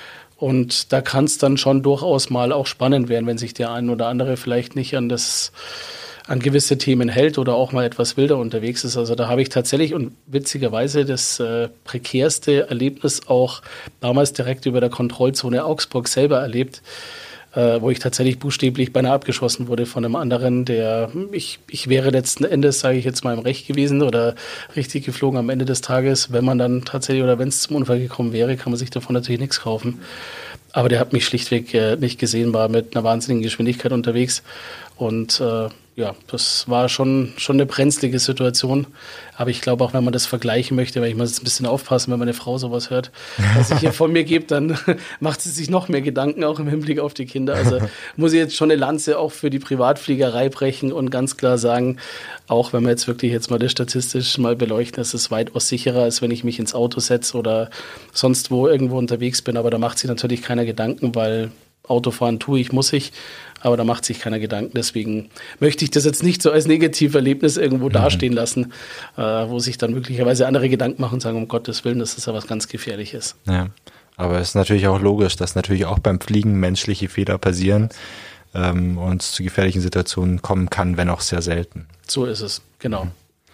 Und da kann es dann schon durchaus mal auch spannend werden, wenn sich der ein oder andere vielleicht nicht an das an gewisse Themen hält oder auch mal etwas wilder unterwegs ist. Also da habe ich tatsächlich und witzigerweise das äh, prekärste Erlebnis auch damals direkt über der Kontrollzone Augsburg selber erlebt, äh, wo ich tatsächlich buchstäblich beinahe abgeschossen wurde von einem anderen, der, ich, ich wäre letzten Endes, sage ich jetzt mal, im Recht gewesen oder richtig geflogen am Ende des Tages. Wenn man dann tatsächlich oder wenn es zum Unfall gekommen wäre, kann man sich davon natürlich nichts kaufen. Aber der hat mich schlichtweg äh, nicht gesehen, war mit einer wahnsinnigen Geschwindigkeit unterwegs und äh, ja, das war schon, schon eine brenzlige Situation. Aber ich glaube auch, wenn man das vergleichen möchte, weil ich muss ein bisschen aufpassen, wenn meine Frau sowas hört, was ich hier von mir gebe, dann macht sie sich noch mehr Gedanken, auch im Hinblick auf die Kinder. Also muss ich jetzt schon eine Lanze auch für die Privatfliegerei brechen und ganz klar sagen, auch wenn wir jetzt wirklich jetzt mal das statistisch mal beleuchten, ist es weitaus sicherer, als wenn ich mich ins Auto setze oder sonst wo irgendwo unterwegs bin. Aber da macht sich natürlich keiner Gedanken, weil Autofahren tue ich, muss ich, aber da macht sich keiner Gedanken. Deswegen möchte ich das jetzt nicht so als Negativerlebnis irgendwo mhm. dastehen lassen, äh, wo sich dann möglicherweise andere Gedanken machen und sagen, um Gottes Willen, das ist ja was ganz Gefährliches. Ja, aber es ist natürlich auch logisch, dass natürlich auch beim Fliegen menschliche Fehler passieren ähm, und es zu gefährlichen Situationen kommen kann, wenn auch sehr selten. So ist es, genau.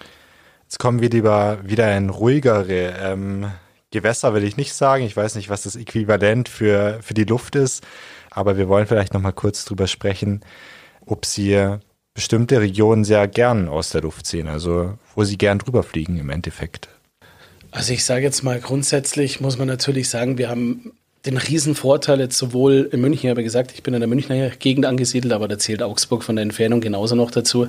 Jetzt kommen wir lieber wieder in ruhigere ähm, Gewässer, will ich nicht sagen. Ich weiß nicht, was das Äquivalent für, für die Luft ist. Aber wir wollen vielleicht noch mal kurz drüber sprechen, ob Sie bestimmte Regionen sehr gern aus der Luft sehen, also wo Sie gern drüber fliegen im Endeffekt. Also ich sage jetzt mal, grundsätzlich muss man natürlich sagen, wir haben den riesen Vorteil jetzt sowohl in München, ich habe gesagt, ich bin in der Münchner Gegend angesiedelt, aber da zählt Augsburg von der Entfernung genauso noch dazu.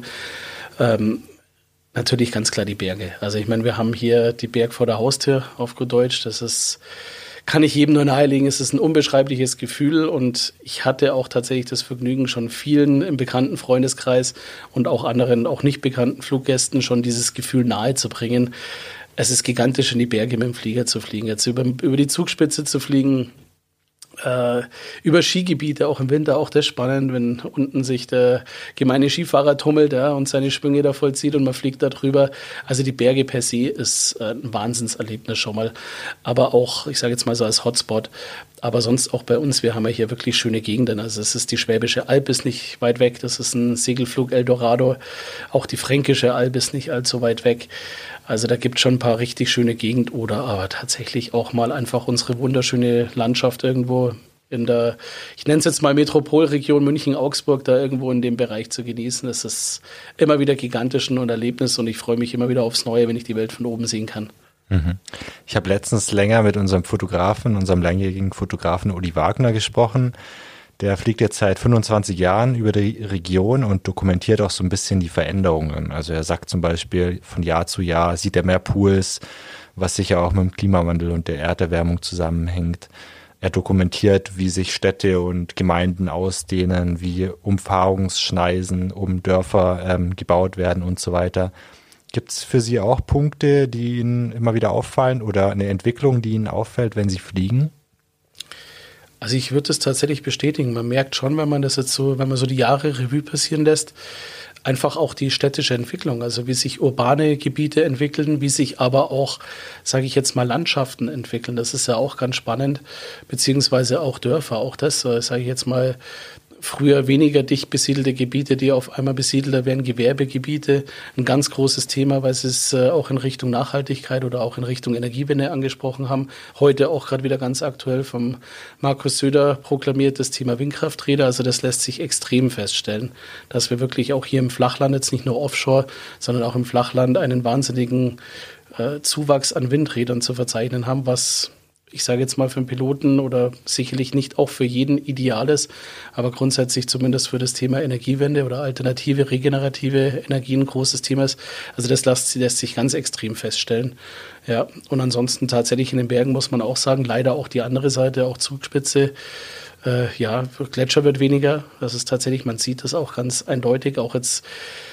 Ähm, natürlich ganz klar die Berge. Also ich meine, wir haben hier die Berg vor der Haustür auf gut Deutsch, das ist... kann ich jedem nur nahelegen, es ist ein unbeschreibliches Gefühl und ich hatte auch tatsächlich das Vergnügen, schon vielen im bekannten Freundeskreis und auch anderen, auch nicht bekannten Fluggästen schon dieses Gefühl nahe zu bringen. Es ist gigantisch, in die Berge mit dem Flieger zu fliegen. Jetzt über, über die Zugspitze zu fliegen, Äh, über Skigebiete, auch im Winter, auch das spannend, wenn unten sich der gemeine Skifahrer tummelt, ja, und seine Schwünge da vollzieht und man fliegt da drüber. Also die Berge per se ist äh, ein Wahnsinnserlebnis schon mal. Aber auch, ich sage jetzt mal so als Hotspot, aber sonst auch bei uns, wir haben ja hier wirklich schöne Gegenden. Also es ist die Schwäbische Alb ist nicht weit weg, das ist ein Segelflug Eldorado. Auch die Fränkische Alb ist nicht allzu weit weg. Also da gibt es schon ein paar richtig schöne Gegenden oder aber tatsächlich auch mal einfach unsere wunderschöne Landschaft irgendwo in der, ich nenne es jetzt mal Metropolregion München-Augsburg, da irgendwo in dem Bereich zu genießen. Das ist immer wieder gigantisch ein Erlebnis und ich freue mich immer wieder aufs Neue, wenn ich die Welt von oben sehen kann. Ich habe letztens länger mit unserem Fotografen, unserem langjährigen Fotografen Uli Wagner gesprochen. Der fliegt jetzt seit fünfundzwanzig Jahren über die Region und dokumentiert auch so ein bisschen die Veränderungen. Also er sagt zum Beispiel, von Jahr zu Jahr sieht er mehr Pools, was sicher auch mit dem Klimawandel und der Erderwärmung zusammenhängt. Er dokumentiert, wie sich Städte und Gemeinden ausdehnen, wie Umfahrungsschneisen um Dörfer ähm, gebaut werden und so weiter. Gibt es für Sie auch Punkte, die Ihnen immer wieder auffallen oder eine Entwicklung, die Ihnen auffällt, wenn Sie fliegen? Also ich würde es tatsächlich bestätigen. Man merkt schon, wenn man das jetzt so, wenn man so die Jahre Revue passieren lässt, einfach auch die städtische Entwicklung, also wie sich urbane Gebiete entwickeln, wie sich aber auch, sage ich jetzt mal, Landschaften entwickeln. Das ist ja auch ganz spannend, beziehungsweise auch Dörfer, auch das, sage ich jetzt mal, früher weniger dicht besiedelte Gebiete, die auf einmal besiedelter werden, Gewerbegebiete, ein ganz großes Thema, weil Sie es äh, auch in Richtung Nachhaltigkeit oder auch in Richtung Energiewende angesprochen haben. Heute auch gerade wieder ganz aktuell vom Markus Söder proklamiert das Thema Windkrafträder. Also das lässt sich extrem feststellen, dass wir wirklich auch hier im Flachland, jetzt nicht nur offshore, sondern auch im Flachland einen wahnsinnigen äh, Zuwachs an Windrädern zu verzeichnen haben, was ich sage jetzt mal für einen Piloten oder sicherlich nicht auch für jeden Ideales, aber grundsätzlich zumindest für das Thema Energiewende oder alternative, regenerative Energien ein großes Thema ist. Also das lässt, lässt sich ganz extrem feststellen. Ja, und ansonsten tatsächlich in den Bergen muss man auch sagen, leider auch die andere Seite, auch Zugspitze. Äh, ja, Gletscher wird weniger. Das ist tatsächlich, man sieht das auch ganz eindeutig, auch jetzt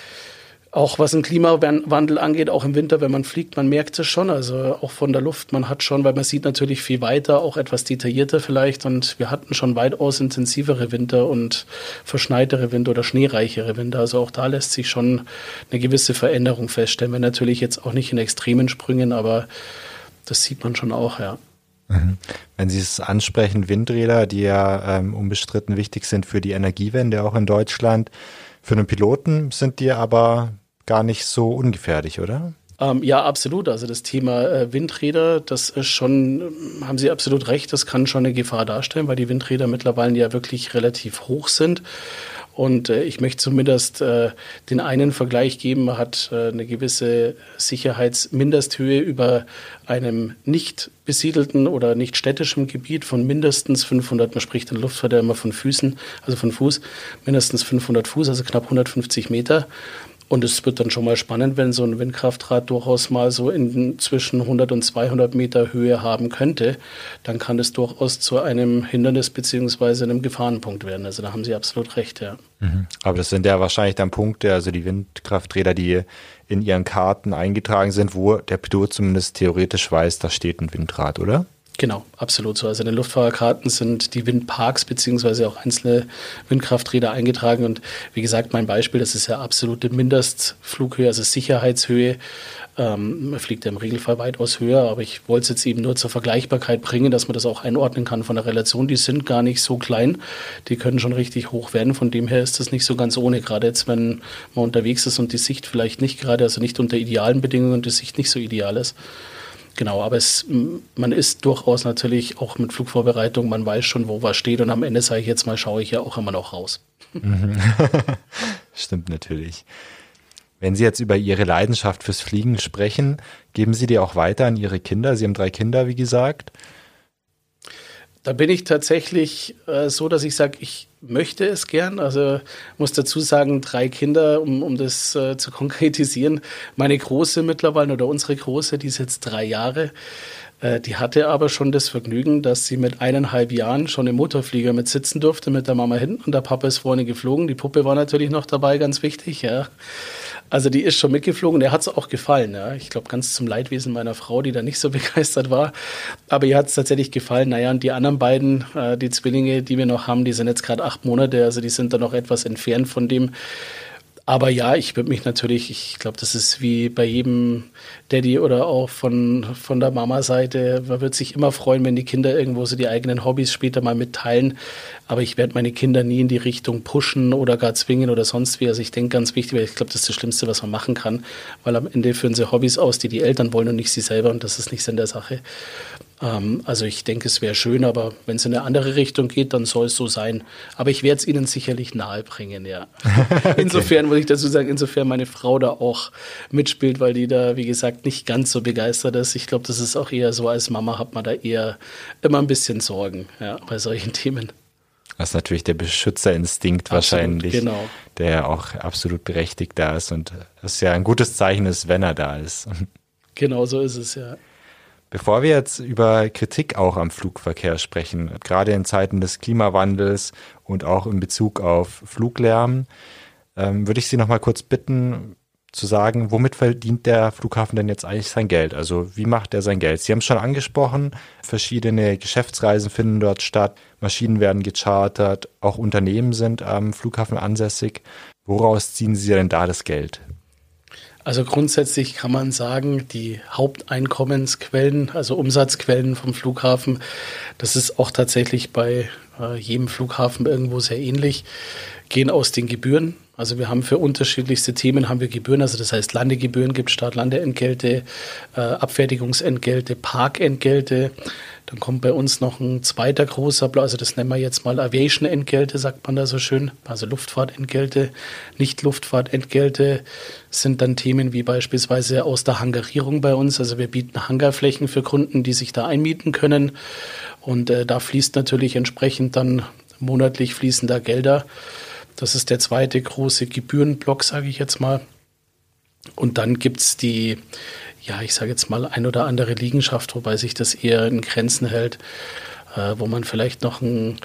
Auch was den Klimawandel angeht, auch im Winter, wenn man fliegt, man merkt es schon, also auch von der Luft, man hat schon, weil man sieht natürlich viel weiter, auch etwas detaillierter vielleicht und wir hatten schon weitaus intensivere Winter und verschneitere Winter oder schneereichere Winter, also auch da lässt sich schon eine gewisse Veränderung feststellen, wenn natürlich jetzt auch nicht in extremen Sprüngen, aber das sieht man schon auch, ja. Wenn Sie es ansprechen, Windräder, die ja ähm, unbestritten wichtig sind für die Energiewende auch in Deutschland, für einen Piloten sind die aber gar nicht so ungefährlich, oder? Ähm, ja, absolut. Also das Thema äh, Windräder, das ist schon, haben Sie absolut recht, das kann schon eine Gefahr darstellen, weil die Windräder mittlerweile ja wirklich relativ hoch sind. Und äh, ich möchte zumindest äh, den einen Vergleich geben, man hat äh, eine gewisse Sicherheitsmindesthöhe über einem nicht besiedelten oder nicht städtischen Gebiet von mindestens fünfhundert, man spricht in der Luftfahrt ja immer von Füßen, also von Fuß, mindestens fünfhundert Fuß, also knapp hundertfünfzig Meter. Und es wird dann schon mal spannend, wenn so ein Windkraftrad durchaus mal so in zwischen hundert und zweihundert Meter Höhe haben könnte, dann kann es durchaus zu einem Hindernis beziehungsweise einem Gefahrenpunkt werden. Also da haben Sie absolut recht, ja. Mhm. Aber das sind ja wahrscheinlich dann Punkte, also die Windkrafträder, die in Ihren Karten eingetragen sind, wo der Pilot zumindest theoretisch weiß, da steht ein Windrad, oder? Genau, absolut so. Also in den Luftfahrerkarten sind die Windparks beziehungsweise auch einzelne Windkrafträder eingetragen. Und wie gesagt, mein Beispiel, das ist ja absolute Mindestflughöhe, also Sicherheitshöhe. Ähm, man fliegt ja im Regelfall weitaus höher, aber ich wollte es jetzt eben nur zur Vergleichbarkeit bringen, dass man das auch einordnen kann von der Relation. Die sind gar nicht so klein, die können schon richtig hoch werden. Von dem her ist das nicht so ganz ohne, gerade jetzt, wenn man unterwegs ist und die Sicht vielleicht nicht gerade, also nicht unter idealen Bedingungen und die Sicht nicht so ideal ist. Genau, aber es, man ist durchaus natürlich auch mit Flugvorbereitung, man weiß schon, wo was steht und am Ende sage ich jetzt mal, schaue ich ja auch immer noch raus. Stimmt natürlich. Wenn Sie jetzt über Ihre Leidenschaft fürs Fliegen sprechen, geben Sie die auch weiter an Ihre Kinder? Sie haben drei Kinder, wie gesagt. Da bin ich tatsächlich äh, so, dass ich sage, ich möchte es gern. Also muss dazu sagen, drei Kinder, um, um das äh, zu konkretisieren. Meine Große mittlerweile oder unsere Große, die ist jetzt drei Jahre. Äh, die hatte aber schon das Vergnügen, dass sie mit eineinhalb Jahren schon im Motorflieger mit sitzen durfte, mit der Mama hinten und der Papa ist vorne geflogen. Die Puppe war natürlich noch dabei, ganz wichtig, ja. Also die ist schon mitgeflogen, der hat es auch gefallen. Ja. Ich glaube, ganz zum Leidwesen meiner Frau, die da nicht so begeistert war. Aber ihr hat es tatsächlich gefallen. Naja, und die anderen beiden, äh, die Zwillinge, die wir noch haben, die sind jetzt gerade acht Monate, also die sind da noch etwas entfernt von dem. Aber ja, ich würde mich natürlich, ich glaube, das ist wie bei jedem Daddy oder auch von, von der Mama-Seite, man wird sich immer freuen, wenn die Kinder irgendwo so die eigenen Hobbys später mal mitteilen. Aber ich werde meine Kinder nie in die Richtung pushen oder gar zwingen oder sonst wie. Also ich denke, ganz wichtig, weil ich glaube, das ist das Schlimmste, was man machen kann, weil am Ende führen sie Hobbys aus, die die Eltern wollen und nicht sie selber, und das ist nicht Sinn der Sache. Ähm, also ich denke, es wäre schön, aber wenn es in eine andere Richtung geht, dann soll es so sein. Aber ich werde es ihnen sicherlich nahe bringen, ja. Okay. Insofern muss ich dazu sagen, insofern meine Frau da auch mitspielt, weil die da, wie gesagt, nicht ganz so begeistert ist. Ich glaube, das ist auch eher so, als Mama hat man da eher immer ein bisschen Sorgen, ja, bei solchen Themen. Das ist natürlich der Beschützerinstinkt Absolut, wahrscheinlich, genau. Der auch absolut berechtigt da ist, und das ja ein gutes Zeichen ist, wenn er da ist. Genau so ist es, ja. Bevor wir jetzt über Kritik auch am Flugverkehr sprechen, gerade in Zeiten des Klimawandels und auch in Bezug auf Fluglärm, ähm, würde ich Sie noch mal kurz bitten, zu sagen, womit verdient der Flughafen denn jetzt eigentlich sein Geld? Also wie macht er sein Geld? Sie haben es schon angesprochen, verschiedene Geschäftsreisen finden dort statt, Maschinen werden gechartert, auch Unternehmen sind am Flughafen ansässig. Woraus ziehen Sie denn da das Geld? Also grundsätzlich kann man sagen, die Haupteinkommensquellen, also Umsatzquellen vom Flughafen, das ist auch tatsächlich bei äh, jedem Flughafen irgendwo sehr ähnlich, gehen aus den Gebühren. Also wir haben für unterschiedlichste Themen haben wir Gebühren, also das heißt Landegebühren gibt Start-Landeentgelte, äh, Abfertigungsentgelte, Parkentgelte. Dann kommt bei uns noch ein zweiter großer Block, also das nennen wir jetzt mal Aviation-Entgelte, sagt man da so schön, also Luftfahrtentgelte. Nicht-Luftfahrtentgelte sind dann Themen wie beispielsweise aus der Hangarierung bei uns. Also wir bieten Hangarflächen für Kunden, die sich da einmieten können. Und äh, da fließt natürlich entsprechend dann monatlich fließen da Gelder. Das ist der zweite große Gebührenblock, sage ich jetzt mal. Und dann gibt's die, ja, ich sage jetzt mal ein oder andere Liegenschaft, wobei sich das eher in Grenzen hält, äh, wo man vielleicht noch einen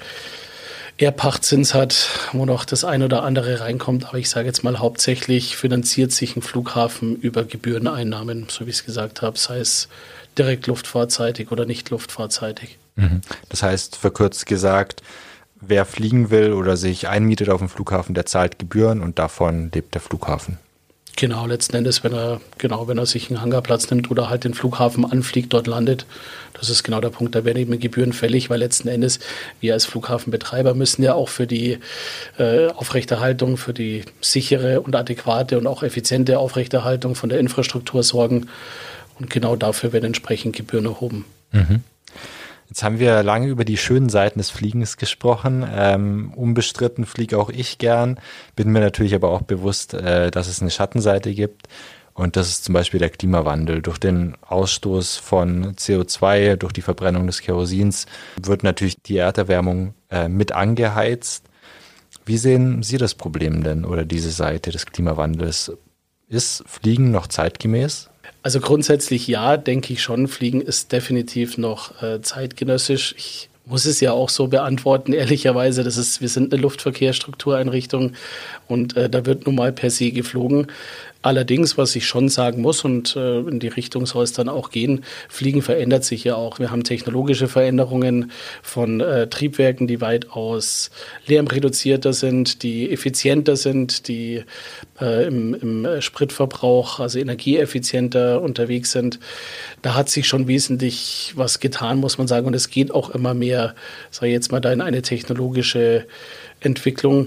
Ehrpachtzins hat, wo noch das ein oder andere reinkommt. Aber ich sage jetzt mal, hauptsächlich finanziert sich ein Flughafen über Gebühreneinnahmen, so wie ich es gesagt habe, sei es direkt luftfahrtseitig oder nicht luftfahrtseitig. Das heißt, verkürzt gesagt, wer fliegen will oder sich einmietet auf dem Flughafen, der zahlt Gebühren und davon lebt der Flughafen. Genau, letzten Endes, wenn er, genau, wenn er sich einen Hangarplatz nimmt oder halt den Flughafen anfliegt, dort landet. Das ist genau der Punkt, da werden eben Gebühren fällig, weil letzten Endes wir als Flughafenbetreiber müssen ja auch für die äh, Aufrechterhaltung, für die sichere und adäquate und auch effiziente Aufrechterhaltung von der Infrastruktur sorgen. Und genau dafür werden entsprechend Gebühren erhoben. Mhm. Jetzt haben wir lange über die schönen Seiten des Fliegens gesprochen. Ähm, unbestritten fliege auch ich gern, bin mir natürlich aber auch bewusst, äh, dass es eine Schattenseite gibt. Und das ist zum Beispiel der Klimawandel. Durch den Ausstoß von C O zwei, durch die Verbrennung des Kerosins wird natürlich die Erderwärmung äh, mit angeheizt. Wie sehen Sie das Problem denn oder diese Seite des Klimawandels? Ist Fliegen noch zeitgemäß? Also grundsätzlich ja, denke ich schon. Fliegen ist definitiv noch äh, zeitgenössisch. Ich muss es ja auch so beantworten, ehrlicherweise. Das ist, wir sind eine Luftverkehrsstruktureinrichtung und äh, da wird nun mal per se geflogen. Allerdings, was ich schon sagen muss, und äh, in die Richtung soll es dann auch gehen, Fliegen verändert sich ja auch. Wir haben technologische Veränderungen von äh, Triebwerken, die weitaus lärmreduzierter sind, die effizienter sind, die äh, im, im Spritverbrauch, also energieeffizienter unterwegs sind. Da hat sich schon wesentlich was getan, muss man sagen. Und es geht auch immer mehr, sage ich jetzt mal, da in eine technologische Entwicklung.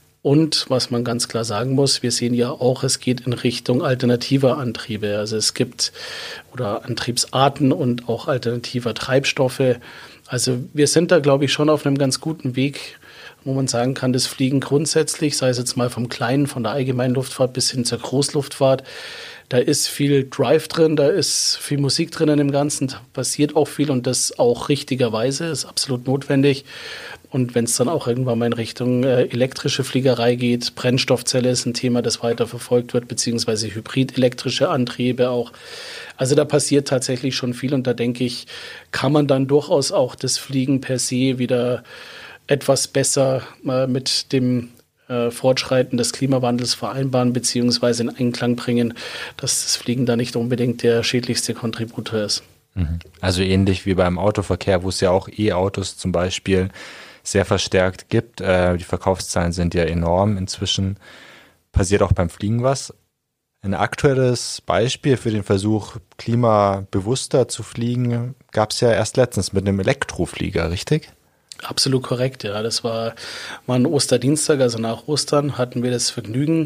Und was man ganz klar sagen muss, wir sehen ja auch, es geht in Richtung alternativer Antriebe. Also es gibt oder Antriebsarten und auch alternativer Treibstoffe. Also wir sind da, glaube ich, schon auf einem ganz guten Weg, wo man sagen kann, das Fliegen grundsätzlich, sei es jetzt mal vom Kleinen, von der allgemeinen Luftfahrt bis hin zur Großluftfahrt, da ist viel Drive drin, da ist viel Musik drin in dem Ganzen, da passiert auch viel und das auch richtigerweise, ist absolut notwendig. Und wenn es dann auch irgendwann mal in Richtung äh, elektrische Fliegerei geht, Brennstoffzelle ist ein Thema, das weiter verfolgt wird, beziehungsweise hybrid-elektrische Antriebe auch. Also da passiert tatsächlich schon viel und da denke ich, kann man dann durchaus auch das Fliegen per se wieder etwas besser äh, mit dem äh, Fortschreiten des Klimawandels vereinbaren beziehungsweise in Einklang bringen, dass das Fliegen da nicht unbedingt der schädlichste Kontributor ist. Also ähnlich wie beim Autoverkehr, wo es ja auch E-Autos zum Beispiel sehr verstärkt gibt. Äh, die Verkaufszahlen sind ja enorm inzwischen. Passiert auch beim Fliegen was? Ein aktuelles Beispiel für den Versuch, klimabewusster zu fliegen, gab es ja erst letztens mit einem Elektroflieger, richtig? Absolut korrekt, ja. Das war, war ein Osterdienstag, also nach Ostern hatten wir das Vergnügen,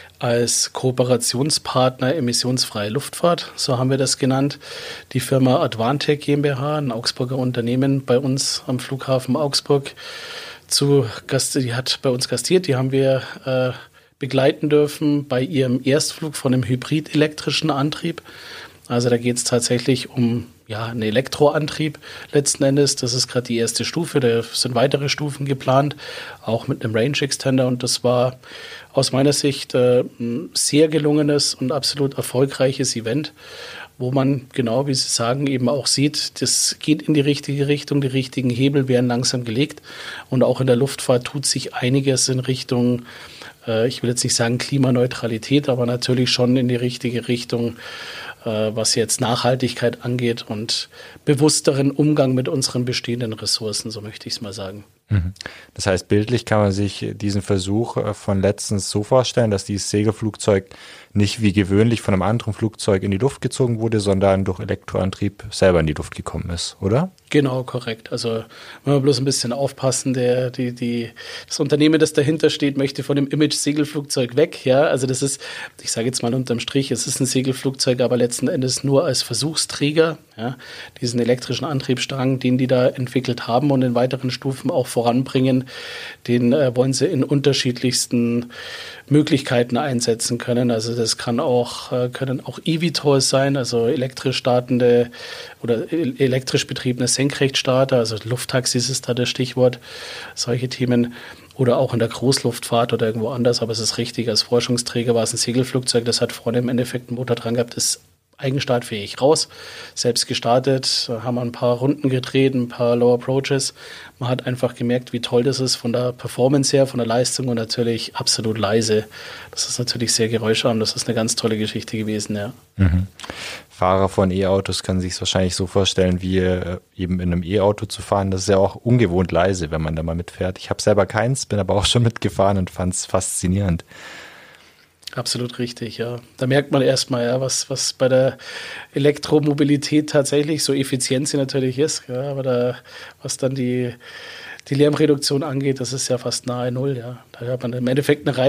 als Kooperationspartner emissionsfreie Luftfahrt, so haben wir das genannt, die Firma Advantech GmbH, ein Augsburger Unternehmen bei uns am Flughafen Augsburg, zu Gast, die hat bei uns gastiert, die haben wir äh, begleiten dürfen bei ihrem Erstflug von einem hybrid-elektrischen Antrieb. Also da geht es tatsächlich um ja, einen Elektroantrieb letzten Endes. Das ist gerade die erste Stufe. Da sind weitere Stufen geplant, auch mit einem Range Extender. Und das war aus meiner Sicht äh, ein sehr gelungenes und absolut erfolgreiches Event, wo man, genau wie Sie sagen, eben auch sieht, das geht in die richtige Richtung, die richtigen Hebel werden langsam gelegt. Und auch in der Luftfahrt tut sich einiges in Richtung, äh, ich will jetzt nicht sagen Klimaneutralität, aber natürlich schon in die richtige Richtung, was jetzt Nachhaltigkeit angeht und bewussteren Umgang mit unseren bestehenden Ressourcen, so möchte ich es mal sagen. Das heißt, bildlich kann man sich diesen Versuch von letztens so vorstellen, dass dieses Segelflugzeug nicht wie gewöhnlich von einem anderen Flugzeug in die Luft gezogen wurde, sondern durch Elektroantrieb selber in die Luft gekommen ist, oder? Genau, korrekt. Also wenn wir bloß ein bisschen aufpassen, der, die, die, das Unternehmen, das dahinter steht, möchte von dem Image Segelflugzeug weg. Ja, also das ist, ich sage jetzt mal unterm Strich, es ist ein Segelflugzeug, aber letzten Endes nur als Versuchsträger, ja, diesen elektrischen Antriebsstrang, den die da entwickelt haben und in weiteren Stufen auch voranbringen, den äh, wollen sie in unterschiedlichsten Möglichkeiten einsetzen können. Also das kann auch, äh, können auch E V T O Ls sein, also elektrisch startende oder e- elektrisch betriebene Senkrechtstarter, also Lufttaxis ist da das Stichwort, solche Themen. Oder auch in der Großluftfahrt oder irgendwo anders, aber es ist richtig, als Forschungsträger war es ein Segelflugzeug, das hat vorne im Endeffekt einen Motor dran gehabt, ist eigenstartfähig raus, selbst gestartet, haben ein paar Runden gedreht, ein paar Low Approaches. Man hat einfach gemerkt, wie toll das ist von der Performance her, von der Leistung und natürlich absolut leise. Das ist natürlich sehr geräuscharm, das ist eine ganz tolle Geschichte gewesen, ja. Mhm. Fahrer von E-Autos können sich es wahrscheinlich so vorstellen, wie eben in einem E-Auto zu fahren. Das ist ja auch ungewohnt leise, wenn man da mal mitfährt. Ich habe selber keins, bin aber auch schon mitgefahren und fand es faszinierend. Absolut richtig, ja. Da merkt man erstmal, ja, was, was bei der Elektromobilität tatsächlich so effizient sie natürlich ist, ja, aber da, was dann die, die Lärmreduktion angeht, das ist ja fast nahe Null, ja. Da hört man im Endeffekt eine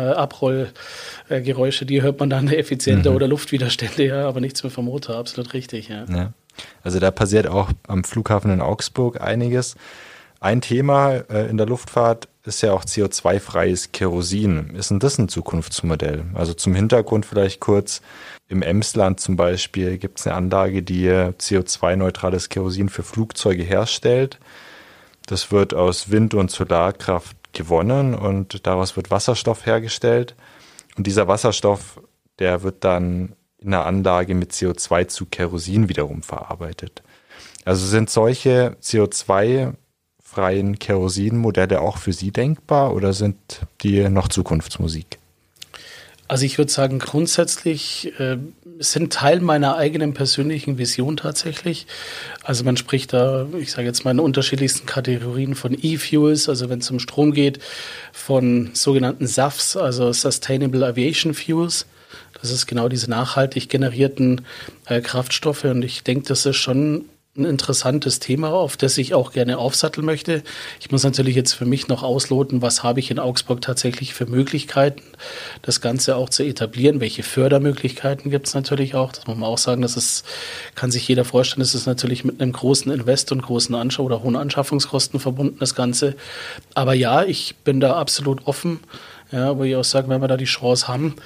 Reifenabrollgeräusche, die hört man dann effizienter mhm. oder Luftwiderstände, ja, aber nichts mehr vom Motor, absolut richtig, ja. Ja. Also da passiert auch am Flughafen in Augsburg einiges. Ein Thema äh, in der Luftfahrt ist ja auch C O zwei freies Kerosin. Ist denn das ein Zukunftsmodell? Also zum Hintergrund vielleicht kurz, im Emsland zum Beispiel gibt es eine Anlage, die C O zwei neutrales Kerosin für Flugzeuge herstellt. Das wird aus Wind- und Solarkraft gewonnen und daraus wird Wasserstoff hergestellt. Und dieser Wasserstoff, der wird dann in einer Anlage mit C O zwei zu Kerosin wiederum verarbeitet. Also sind solche C O zwei freien Kerosinmodelle auch für Sie denkbar oder sind die noch Zukunftsmusik? Also ich würde sagen, grundsätzlich äh, sind Teil meiner eigenen persönlichen Vision tatsächlich. Also man spricht da, ich sage jetzt mal in unterschiedlichsten Kategorien von E-Fuels, also wenn es um Strom geht, von sogenannten S A Fs, also Sustainable Aviation Fuels. Das ist genau diese nachhaltig generierten äh, Kraftstoffe und ich denke, das ist schon ein interessantes Thema, auf das ich auch gerne aufsatteln möchte. Ich muss natürlich jetzt für mich noch ausloten, was habe ich in Augsburg tatsächlich für Möglichkeiten, das Ganze auch zu etablieren. Welche Fördermöglichkeiten gibt es natürlich auch. Das muss man auch sagen, das ist, kann sich jeder vorstellen, das ist natürlich mit einem großen Invest und großen Anschaff- oder hohen Anschaffungskosten verbunden, das Ganze. Aber ja, ich bin da absolut offen. Ja, wo ich auch sage, wenn wir da die Chance haben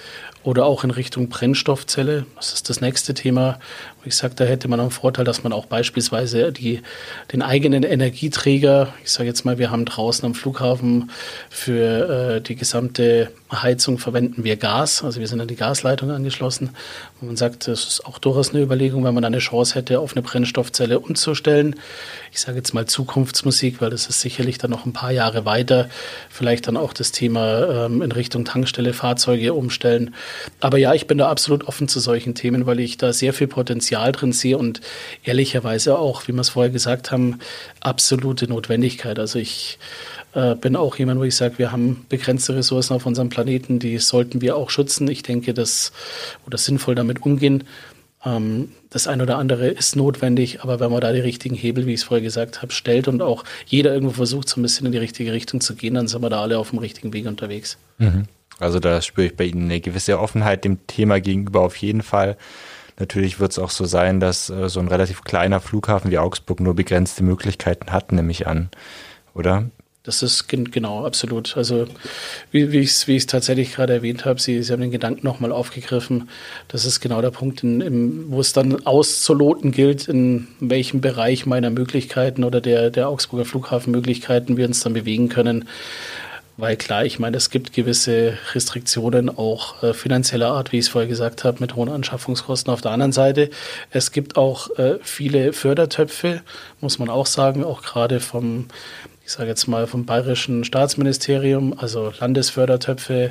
Oder auch in Richtung Brennstoffzelle. Das ist das nächste Thema, wo ich sage, da hätte man einen Vorteil, dass man auch beispielsweise die, den eigenen Energieträger, ich sage jetzt mal, wir haben draußen am Flughafen für äh, die gesamte Heizung verwenden wir Gas, also wir sind an die Gasleitung angeschlossen. Und man sagt, das ist auch durchaus eine Überlegung, wenn man eine Chance hätte, auf eine Brennstoffzelle umzustellen. Ich sage jetzt mal Zukunftsmusik, weil das ist sicherlich dann noch ein paar Jahre weiter. Vielleicht dann auch das Thema ähm, in Richtung Tankstelle, Fahrzeuge umstellen. Aber ja, ich bin da absolut offen zu solchen Themen, weil ich da sehr viel Potenzial drin sehe und ehrlicherweise auch, wie wir es vorher gesagt haben, absolute Notwendigkeit. Also ich äh, bin auch jemand, wo ich sage, wir haben begrenzte Ressourcen auf unserem Planeten, die sollten wir auch schützen. Ich denke, dass oder sinnvoll damit umgehen. Ähm, das eine oder andere ist notwendig, aber wenn man da die richtigen Hebel, wie ich es vorher gesagt habe, stellt und auch jeder irgendwo versucht, so ein bisschen in die richtige Richtung zu gehen, dann sind wir da alle auf dem richtigen Weg unterwegs. Mhm. Also da spüre ich bei Ihnen eine gewisse Offenheit dem Thema gegenüber auf jeden Fall. Natürlich wird es auch so sein, dass äh, so ein relativ kleiner Flughafen wie Augsburg nur begrenzte Möglichkeiten hat, nehme ich an, oder? Das ist genau, absolut. Also wie, wie ich es wie ich's tatsächlich gerade erwähnt habe, Sie, Sie haben den Gedanken nochmal aufgegriffen. Das ist genau der Punkt, in, im, wo es dann auszuloten gilt, in welchem Bereich meiner Möglichkeiten oder der, der Augsburger Flughafenmöglichkeiten wir uns dann bewegen können. Weil klar, ich meine, es gibt gewisse Restriktionen, auch äh, finanzieller Art, wie ich es vorher gesagt habe, mit hohen Anschaffungskosten. Auf der anderen Seite, es gibt auch äh, viele Fördertöpfe, muss man auch sagen, auch gerade vom, ich sage jetzt mal, vom Bayerischen Staatsministerium, also Landesfördertöpfe.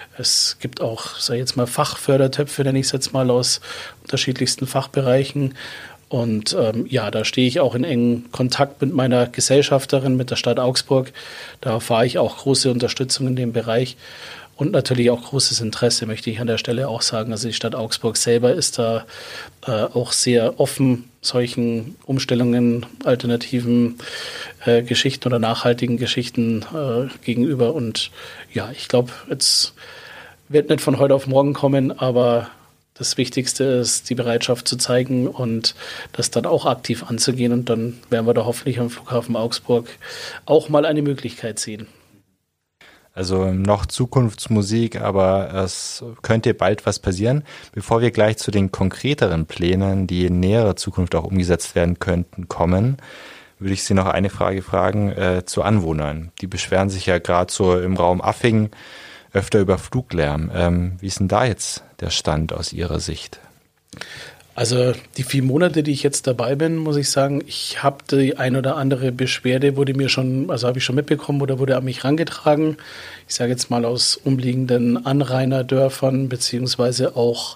Es gibt auch, sage ich jetzt mal, Fachfördertöpfe, nenne ich es jetzt mal, aus unterschiedlichsten Fachbereichen. Und ähm, ja, da stehe ich auch in engem Kontakt mit meiner Gesellschafterin, mit der Stadt Augsburg. Da erfahre ich auch große Unterstützung in dem Bereich und natürlich auch großes Interesse, möchte ich an der Stelle auch sagen. Also die Stadt Augsburg selber ist da äh, auch sehr offen, solchen Umstellungen, alternativen äh, Geschichten oder nachhaltigen Geschichten äh, gegenüber. Und ja, ich glaube, jetzt wird nicht von heute auf morgen kommen, aber das Wichtigste ist, die Bereitschaft zu zeigen und das dann auch aktiv anzugehen. Und dann werden wir da hoffentlich am Flughafen Augsburg auch mal eine Möglichkeit sehen. Also noch Zukunftsmusik, aber es könnte bald was passieren. Bevor wir gleich zu den konkreteren Plänen, die in näherer Zukunft auch umgesetzt werden könnten, kommen, würde ich Sie noch eine Frage fragen äh, zu Anwohnern. Die beschweren sich ja gerade so im Raum Affing öfter über Fluglärm. Ähm, wie ist denn da jetzt der Stand aus Ihrer Sicht? Also die vier Monate, die ich jetzt dabei bin, muss ich sagen, ich habe die ein oder andere Beschwerde, wurde mir schon, also habe ich schon mitbekommen oder wurde an mich herangetragen. Ich sage jetzt mal aus umliegenden Anrainerdörfern beziehungsweise auch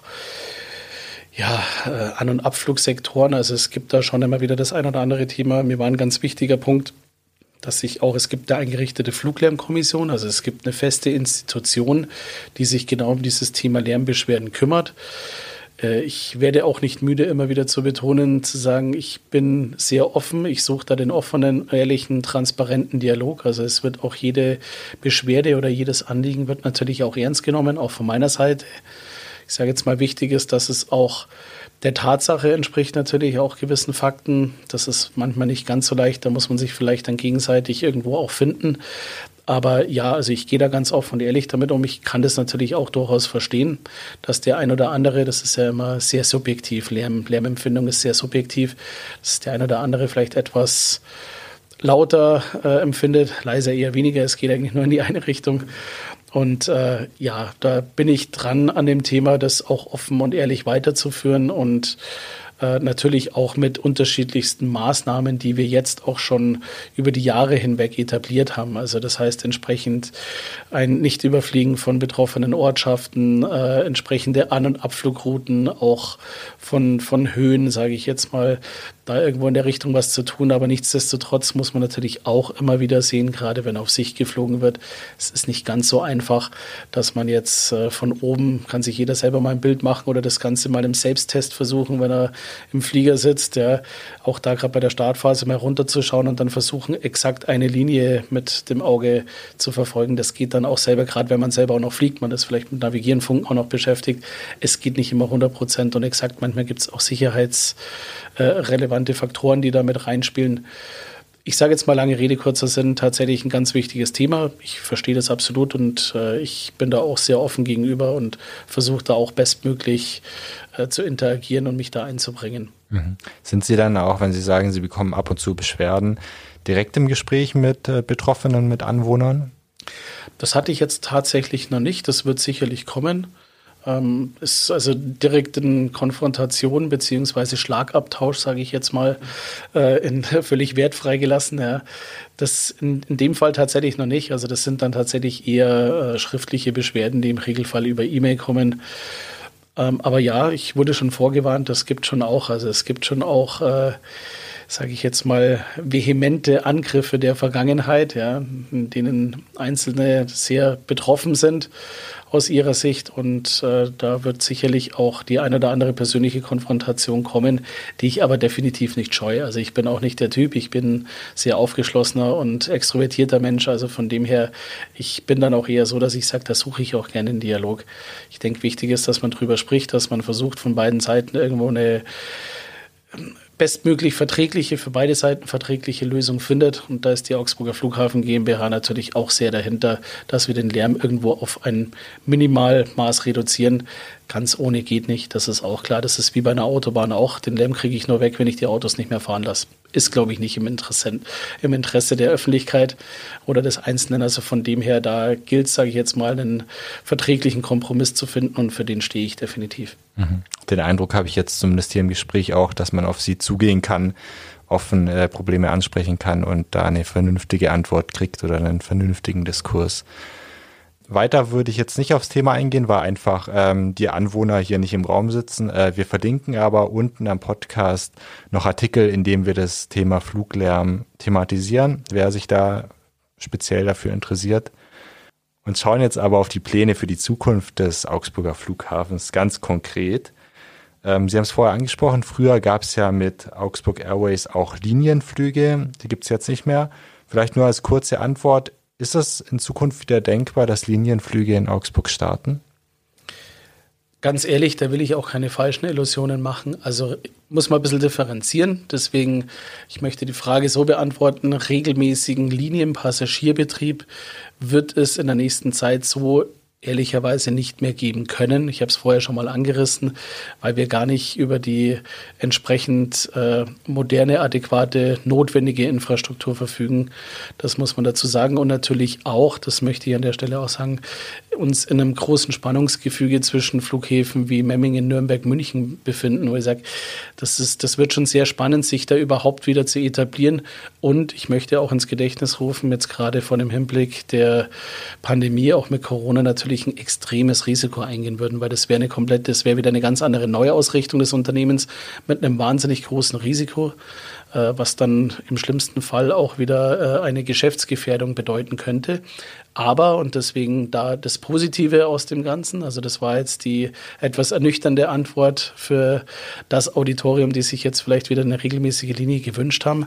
ja, An- und Abflugsektoren. Also es gibt da schon immer wieder das ein oder andere Thema. Mir war ein ganz wichtiger Punkt, dass sich auch, es gibt eine eingerichtete Fluglärmkommission, also es gibt eine feste Institution, die sich genau um dieses Thema Lärmbeschwerden kümmert. Ich werde auch nicht müde, immer wieder zu betonen, zu sagen, ich bin sehr offen, ich suche da den offenen, ehrlichen, transparenten Dialog. Also es wird auch jede Beschwerde oder jedes Anliegen wird natürlich auch ernst genommen, auch von meiner Seite. Ich sage jetzt mal, wichtig ist, dass es auch der Tatsache entspricht, natürlich auch gewissen Fakten. Das ist manchmal nicht ganz so leicht, da muss man sich vielleicht dann gegenseitig irgendwo auch finden. Aber ja, also ich gehe da ganz offen und ehrlich damit um. Ich kann das natürlich auch durchaus verstehen, dass der ein oder andere, das ist ja immer sehr subjektiv, Lärm, Lärmempfindung ist sehr subjektiv, dass der ein oder andere vielleicht etwas lauter äh, empfindet, leiser eher weniger, es geht eigentlich nur in die eine Richtung. Und äh, ja, da bin ich dran an dem Thema, das auch offen und ehrlich weiterzuführen und äh, natürlich auch mit unterschiedlichsten Maßnahmen, die wir jetzt auch schon über die Jahre hinweg etabliert haben. Also das heißt entsprechend ein Nichtüberfliegen von betroffenen Ortschaften, äh, entsprechende An- und Abflugrouten, auch von, von Höhen, sage ich jetzt mal, da irgendwo in der Richtung was zu tun. Aber nichtsdestotrotz muss man natürlich auch immer wieder sehen, gerade wenn auf Sicht geflogen wird, es ist nicht ganz so einfach, dass man jetzt äh, von oben, kann sich jeder selber mal ein Bild machen oder das Ganze mal im Selbsttest versuchen, wenn er im Flieger sitzt, ja, auch da gerade bei der Startphase mal runterzuschauen und dann versuchen, exakt eine Linie mit dem Auge zu verfolgen. Das geht dann auch selber, gerade wenn man selber auch noch fliegt, man ist vielleicht mit Navigieren, Funken auch noch beschäftigt. Es geht nicht immer hundert Prozent und exakt. Manchmal gibt es auch sicherheitsrelevante Faktoren, die da mit reinspielen. ich sage jetzt mal lange Rede, kurzer Sinn, tatsächlich ein ganz wichtiges Thema. Ich verstehe das absolut und äh, ich bin da auch sehr offen gegenüber und versuche da auch bestmöglich äh, zu interagieren und mich da einzubringen. Mhm. Sind Sie dann auch, wenn Sie sagen, Sie bekommen ab und zu Beschwerden, direkt im Gespräch mit äh, Betroffenen, mit Anwohnern? Das hatte ich jetzt tatsächlich noch nicht. Das wird sicherlich kommen. Ähm, ist also direkt in Konfrontation beziehungsweise Schlagabtausch, sage ich jetzt mal, äh, in, völlig wertfrei gelassen. Ja. Das in, in dem Fall tatsächlich noch nicht. Also das sind dann tatsächlich eher äh, schriftliche Beschwerden, die im Regelfall über E-Mail kommen. Ähm, aber ja, ich wurde schon vorgewarnt, das gibt schon auch. Also es gibt schon auch, äh, sage ich jetzt mal, vehemente Angriffe der Vergangenheit, ja, in denen Einzelne sehr betroffen sind aus ihrer Sicht. Und äh, da wird sicherlich auch die eine oder andere persönliche Konfrontation kommen, die ich aber definitiv nicht scheue. Also ich bin auch nicht der Typ, ich bin sehr aufgeschlossener und extrovertierter Mensch. Also von dem her, ich bin dann auch eher so, dass ich sage, da suche ich auch gerne einen Dialog. Ich denke, wichtig ist, dass man drüber spricht, dass man versucht, von beiden Seiten irgendwo eine bestmöglich verträgliche, für beide Seiten verträgliche Lösung findet. Und da ist die Augsburger Flughafen GmbH natürlich auch sehr dahinter, dass wir den Lärm irgendwo auf ein Minimalmaß reduzieren. Ganz ohne geht nicht, das ist auch klar. Das ist wie bei einer Autobahn auch. Den Lärm kriege ich nur weg, wenn ich die Autos nicht mehr fahren lasse. Ist, glaube ich, nicht im Interesse, im Interesse der Öffentlichkeit oder des Einzelnen. Also von dem her, da gilt es, sage ich jetzt mal, einen verträglichen Kompromiss zu finden und für den stehe ich definitiv. Mhm. Den Eindruck habe ich jetzt zumindest hier im Gespräch auch, dass man auf Sie zugehen kann, offen äh, Probleme ansprechen kann und da eine vernünftige Antwort kriegt oder einen vernünftigen Diskurs. Weiter würde ich jetzt nicht aufs Thema eingehen, weil einfach ähm, die Anwohner hier nicht im Raum sitzen. Äh, wir verlinken aber unten am Podcast noch Artikel, in denen wir das Thema Fluglärm thematisieren, wer sich da speziell dafür interessiert. Und schauen jetzt aber auf die Pläne für die Zukunft des Augsburger Flughafens ganz konkret. Ähm, Sie haben es vorher angesprochen, früher gab es ja mit Augsburg Airways auch Linienflüge, die gibt es jetzt nicht mehr. Vielleicht nur als kurze Antwort, ist es in Zukunft wieder denkbar, dass Linienflüge in Augsburg starten? Ganz ehrlich, da will ich auch keine falschen Illusionen machen. Also muss man ein bisschen differenzieren. Deswegen, ich möchte die Frage so beantworten, regelmäßigen Linienpassagierbetrieb wird es in der nächsten Zeit so ehrlicherweise nicht mehr geben können. Ich habe es vorher schon mal angerissen, weil wir gar nicht über die entsprechend äh, moderne, adäquate, notwendige Infrastruktur verfügen. Das muss man dazu sagen. Und natürlich auch, das möchte ich an der Stelle auch sagen, uns in einem großen Spannungsgefüge zwischen Flughäfen wie Memmingen, Nürnberg, München befinden, wo ich sage, das ist, das wird schon sehr spannend, sich da überhaupt wieder zu etablieren. Und ich möchte auch ins Gedächtnis rufen, jetzt gerade vor dem Hinblick der Pandemie, auch mit Corona natürlich ein extremes Risiko eingehen würden, weil das wäre eine komplett, das wäre wieder eine ganz andere Neuausrichtung des Unternehmens mit einem wahnsinnig großen Risiko, äh, was dann im schlimmsten Fall auch wieder äh, eine Geschäftsgefährdung bedeuten könnte. Aber, und deswegen da das Positive aus dem Ganzen, also das war jetzt die etwas ernüchternde Antwort für das Auditorium, die sich jetzt vielleicht wieder eine regelmäßige Linie gewünscht haben.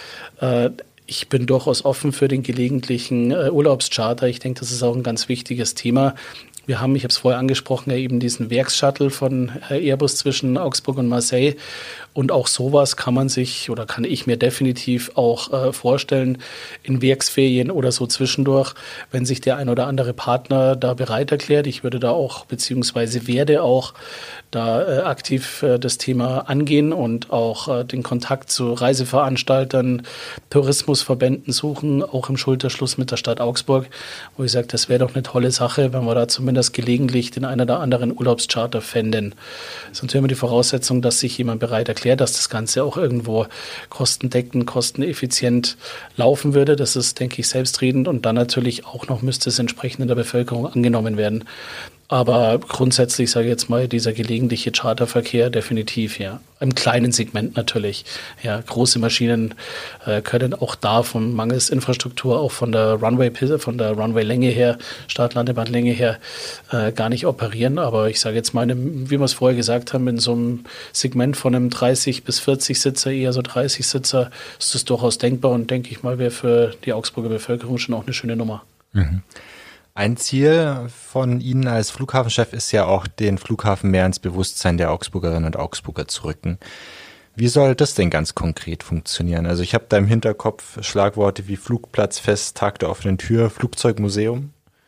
Äh, Ich bin durchaus offen für den gelegentlichen äh, Urlaubscharter. Ich denke, das ist auch ein ganz wichtiges Thema. Wir haben, ich habe es vorher angesprochen, ja eben diesen Werksshuttle von äh, Airbus zwischen Augsburg und Marseille. Und auch sowas kann man sich oder kann ich mir definitiv auch äh, vorstellen in Werksferien oder so zwischendurch, wenn sich der ein oder andere Partner da bereit erklärt. Ich würde da auch, beziehungsweise werde auch da äh, aktiv äh, das Thema angehen und auch äh, den Kontakt zu Reiseveranstaltern, Tourismusverbänden suchen, auch im Schulterschluss mit der Stadt Augsburg, wo ich sage, das wäre doch eine tolle Sache, wenn wir da zumindest gelegentlich den einen oder anderen Urlaubscharter fänden. Das ist natürlich immer die Voraussetzung, dass sich jemand bereit erklärt, dass das Ganze auch irgendwo kostendeckend, kosteneffizient laufen würde. Das ist, denke ich, selbstredend und dann natürlich auch noch müsste es entsprechend in der Bevölkerung angenommen werden. Aber grundsätzlich, sage ich jetzt mal, dieser gelegentliche Charterverkehr definitiv, ja. Im kleinen Segment natürlich. Ja, große Maschinen äh, können auch da von mangels Infrastruktur, auch von der Runway, von der Runway-Länge her, Start-Landebahn-Länge her, äh, gar nicht operieren. Aber ich sage jetzt mal, wie wir es vorher gesagt haben, in so einem Segment von einem dreißig bis vierzig Sitzer, eher so dreißig Sitzer, ist das durchaus denkbar und denke ich mal, wäre für die Augsburger Bevölkerung schon auch eine schöne Nummer. Mhm. Ein Ziel von Ihnen als Flughafenchef ist ja auch, den Flughafen mehr ins Bewusstsein der Augsburgerinnen und Augsburger zu rücken. Wie soll das denn ganz konkret funktionieren? Also ich habe da im Hinterkopf Schlagworte wie Flugplatzfest, Tag der offenen Tür, Flugzeugmuseum.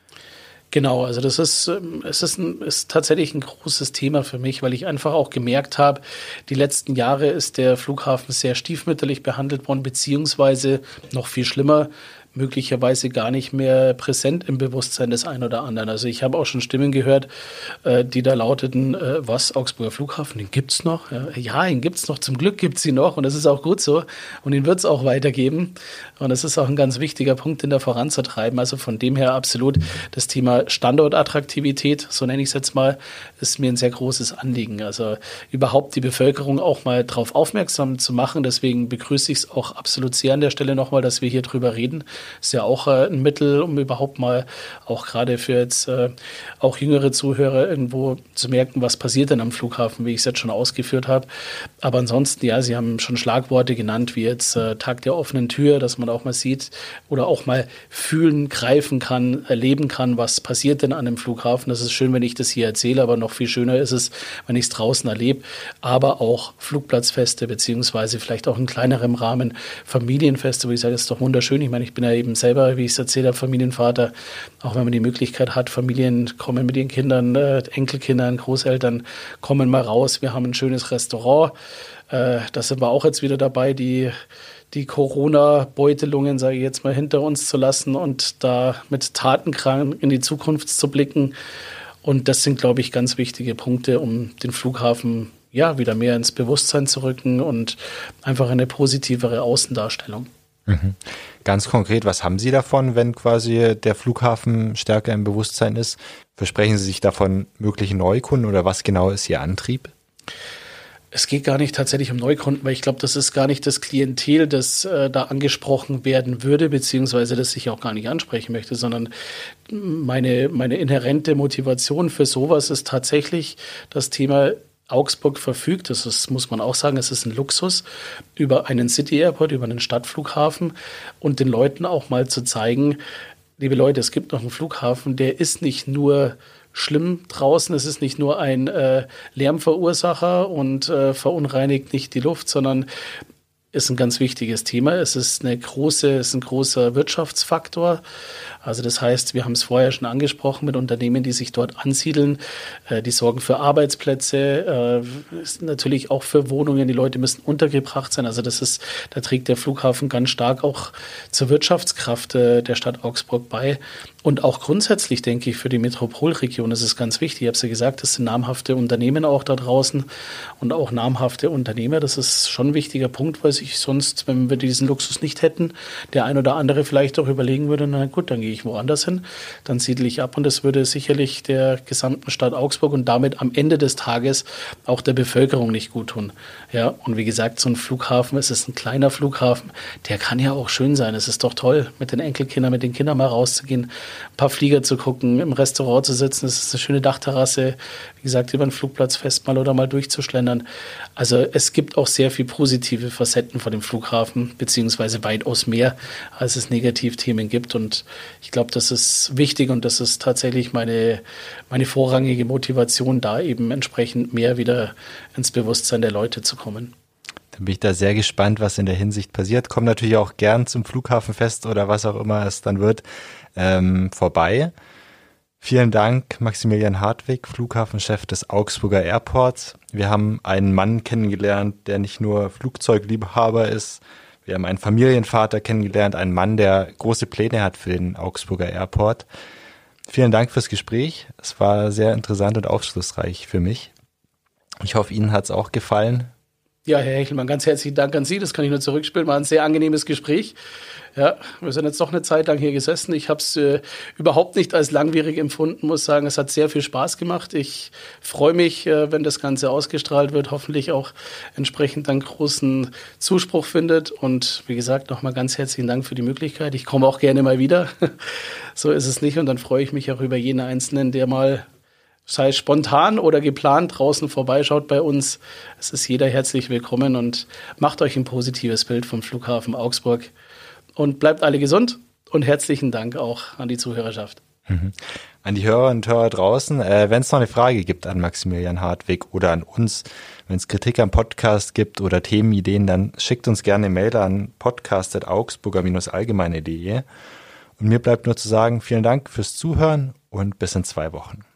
Genau, also das ist, es ist, ein, ist tatsächlich ein großes Thema für mich, weil ich einfach auch gemerkt habe, die letzten Jahre ist der Flughafen sehr stiefmütterlich behandelt worden, beziehungsweise noch viel schlimmer, möglicherweise gar nicht mehr präsent im Bewusstsein des einen oder anderen. Also ich habe auch schon Stimmen gehört, äh, die da lauteten, äh, was, Augsburger Flughafen, den gibt's noch? Ja, ja, den gibt's noch, zum Glück gibt's ihn noch und das ist auch gut so und den wird's auch weitergeben und das ist auch ein ganz wichtiger Punkt, den da voranzutreiben. Also von dem her absolut das Thema Standortattraktivität, so nenne ich es jetzt mal, ist mir ein sehr großes Anliegen. Also überhaupt die Bevölkerung auch mal drauf aufmerksam zu machen, deswegen begrüße ich es auch absolut sehr an der Stelle nochmal, dass wir hier drüber reden. Ist ja auch äh, ein Mittel, um überhaupt mal auch gerade für jetzt äh, auch jüngere Zuhörer irgendwo zu merken, was passiert denn am Flughafen, wie ich es jetzt schon ausgeführt habe. Aber ansonsten, ja, Sie haben schon Schlagworte genannt, wie jetzt äh, Tag der offenen Tür, dass man auch mal sieht oder auch mal fühlen, greifen kann, erleben kann, was passiert denn an einem Flughafen. Das ist schön, wenn ich das hier erzähle, aber noch viel schöner ist es, wenn ich es draußen erlebe. Aber auch Flugplatzfeste, beziehungsweise vielleicht auch in kleinerem Rahmen Familienfeste, wo ich sage, das ist doch wunderschön. Ich meine, ich bin ja eben selber, wie ich es erzählt habe, Familienvater. Auch wenn man die Möglichkeit hat, Familien kommen mit ihren Kindern, äh, Enkelkindern, Großeltern kommen mal raus. Wir haben ein schönes Restaurant. Äh, da sind wir auch jetzt wieder dabei, die, die Corona-Beutelungen, sage ich jetzt mal, hinter uns zu lassen und da mit Tatendrang in die Zukunft zu blicken. Und das sind, glaube ich, ganz wichtige Punkte, um den Flughafen ja wieder mehr ins Bewusstsein zu rücken und einfach eine positivere Außendarstellung. Mhm. Ganz konkret, was haben Sie davon, wenn quasi der Flughafen stärker im Bewusstsein ist? Versprechen Sie sich davon mögliche Neukunden oder was genau ist Ihr Antrieb? Es geht gar nicht tatsächlich um Neukunden, weil ich glaube, das ist gar nicht das Klientel, das äh, da angesprochen werden würde, beziehungsweise das ich auch gar nicht ansprechen möchte, sondern meine, meine inhärente Motivation für sowas ist tatsächlich das Thema Augsburg verfügt, das ist, muss man auch sagen, es ist ein Luxus, über einen City Airport, über einen Stadtflughafen und den Leuten auch mal zu zeigen, liebe Leute, es gibt noch einen Flughafen, der ist nicht nur schlimm draußen, es ist nicht nur ein äh, Lärmverursacher und äh, verunreinigt nicht die Luft, sondern ist ein ganz wichtiges Thema. Es ist eine große, es ist ein großer Wirtschaftsfaktor. Also das heißt, wir haben es vorher schon angesprochen mit Unternehmen, die sich dort ansiedeln. Äh, die sorgen für Arbeitsplätze, äh, ist natürlich auch für Wohnungen. Die Leute müssen untergebracht sein. Also das ist, da trägt der Flughafen ganz stark auch zur Wirtschaftskraft äh, der Stadt Augsburg bei. Und auch grundsätzlich, denke ich, für die Metropolregion ist es ganz wichtig. Ich habe es ja gesagt, das sind namhafte Unternehmen auch da draußen und auch namhafte Unternehmer. Das ist schon ein wichtiger Punkt, weil sich sonst, wenn wir diesen Luxus nicht hätten, der ein oder andere vielleicht auch überlegen würde, na gut, dann gehe ich woanders hin, dann siedle ich ab und das würde sicherlich der gesamten Stadt Augsburg und damit am Ende des Tages auch der Bevölkerung nicht gut tun. Ja, und wie gesagt, so ein Flughafen, es ist ein kleiner Flughafen, der kann ja auch schön sein. Es ist doch toll, mit den Enkelkindern, mit den Kindern mal rauszugehen, ein paar Flieger zu gucken, im Restaurant zu sitzen. Es ist eine schöne Dachterrasse, wie gesagt, über den Flugplatzfest mal oder mal durchzuschlendern. Also es gibt auch sehr viel positive Facetten von dem Flughafen, beziehungsweise weitaus mehr, als es Negativthemen gibt. Und ich glaube, das ist wichtig und das ist tatsächlich meine, meine vorrangige Motivation, da eben entsprechend mehr wieder ins Bewusstsein der Leute zu kommen. Dann bin ich da sehr gespannt, was in der Hinsicht passiert. Komme natürlich auch gern zum Flughafenfest oder was auch immer es dann wird, ähm, vorbei. Vielen Dank, Maximilian Hartwig, Flughafenchef des Augsburger Airports. Wir haben einen Mann kennengelernt, der nicht nur Flugzeugliebhaber ist. Wir haben einen Familienvater kennengelernt, einen Mann, der große Pläne hat für den Augsburger Airport. Vielen Dank fürs Gespräch. Es war sehr interessant und aufschlussreich für mich. Ich hoffe, Ihnen hat es auch gefallen. Ja, Herr Hechelmann, ganz herzlichen Dank an Sie. Das kann ich nur zurückspielen. War ein sehr angenehmes Gespräch. Ja, wir sind jetzt doch eine Zeit lang hier gesessen. Ich habe es äh, überhaupt nicht als langwierig empfunden, muss sagen. Es hat sehr viel Spaß gemacht. Ich freue mich, äh, wenn das Ganze ausgestrahlt wird, hoffentlich auch entsprechend dann großen Zuspruch findet. Und wie gesagt, nochmal ganz herzlichen Dank für die Möglichkeit. Ich komme auch gerne mal wieder. So ist es nicht. Und dann freue ich mich auch über jeden Einzelnen, der mal, sei es spontan oder geplant, draußen vorbeischaut bei uns. Es ist jeder herzlich willkommen und macht euch ein positives Bild vom Flughafen Augsburg. Und bleibt alle gesund und herzlichen Dank auch an die Zuhörerschaft. Mhm. An die Hörerinnen und Hörer draußen, äh, wenn es noch eine Frage gibt an Maximilian Hartwig oder an uns, wenn es Kritik am Podcast gibt oder Themenideen, dann schickt uns gerne eine Mail an podcast at augsburger allgemeine punkt de. Und mir bleibt nur zu sagen, vielen Dank fürs Zuhören und bis in zwei Wochen.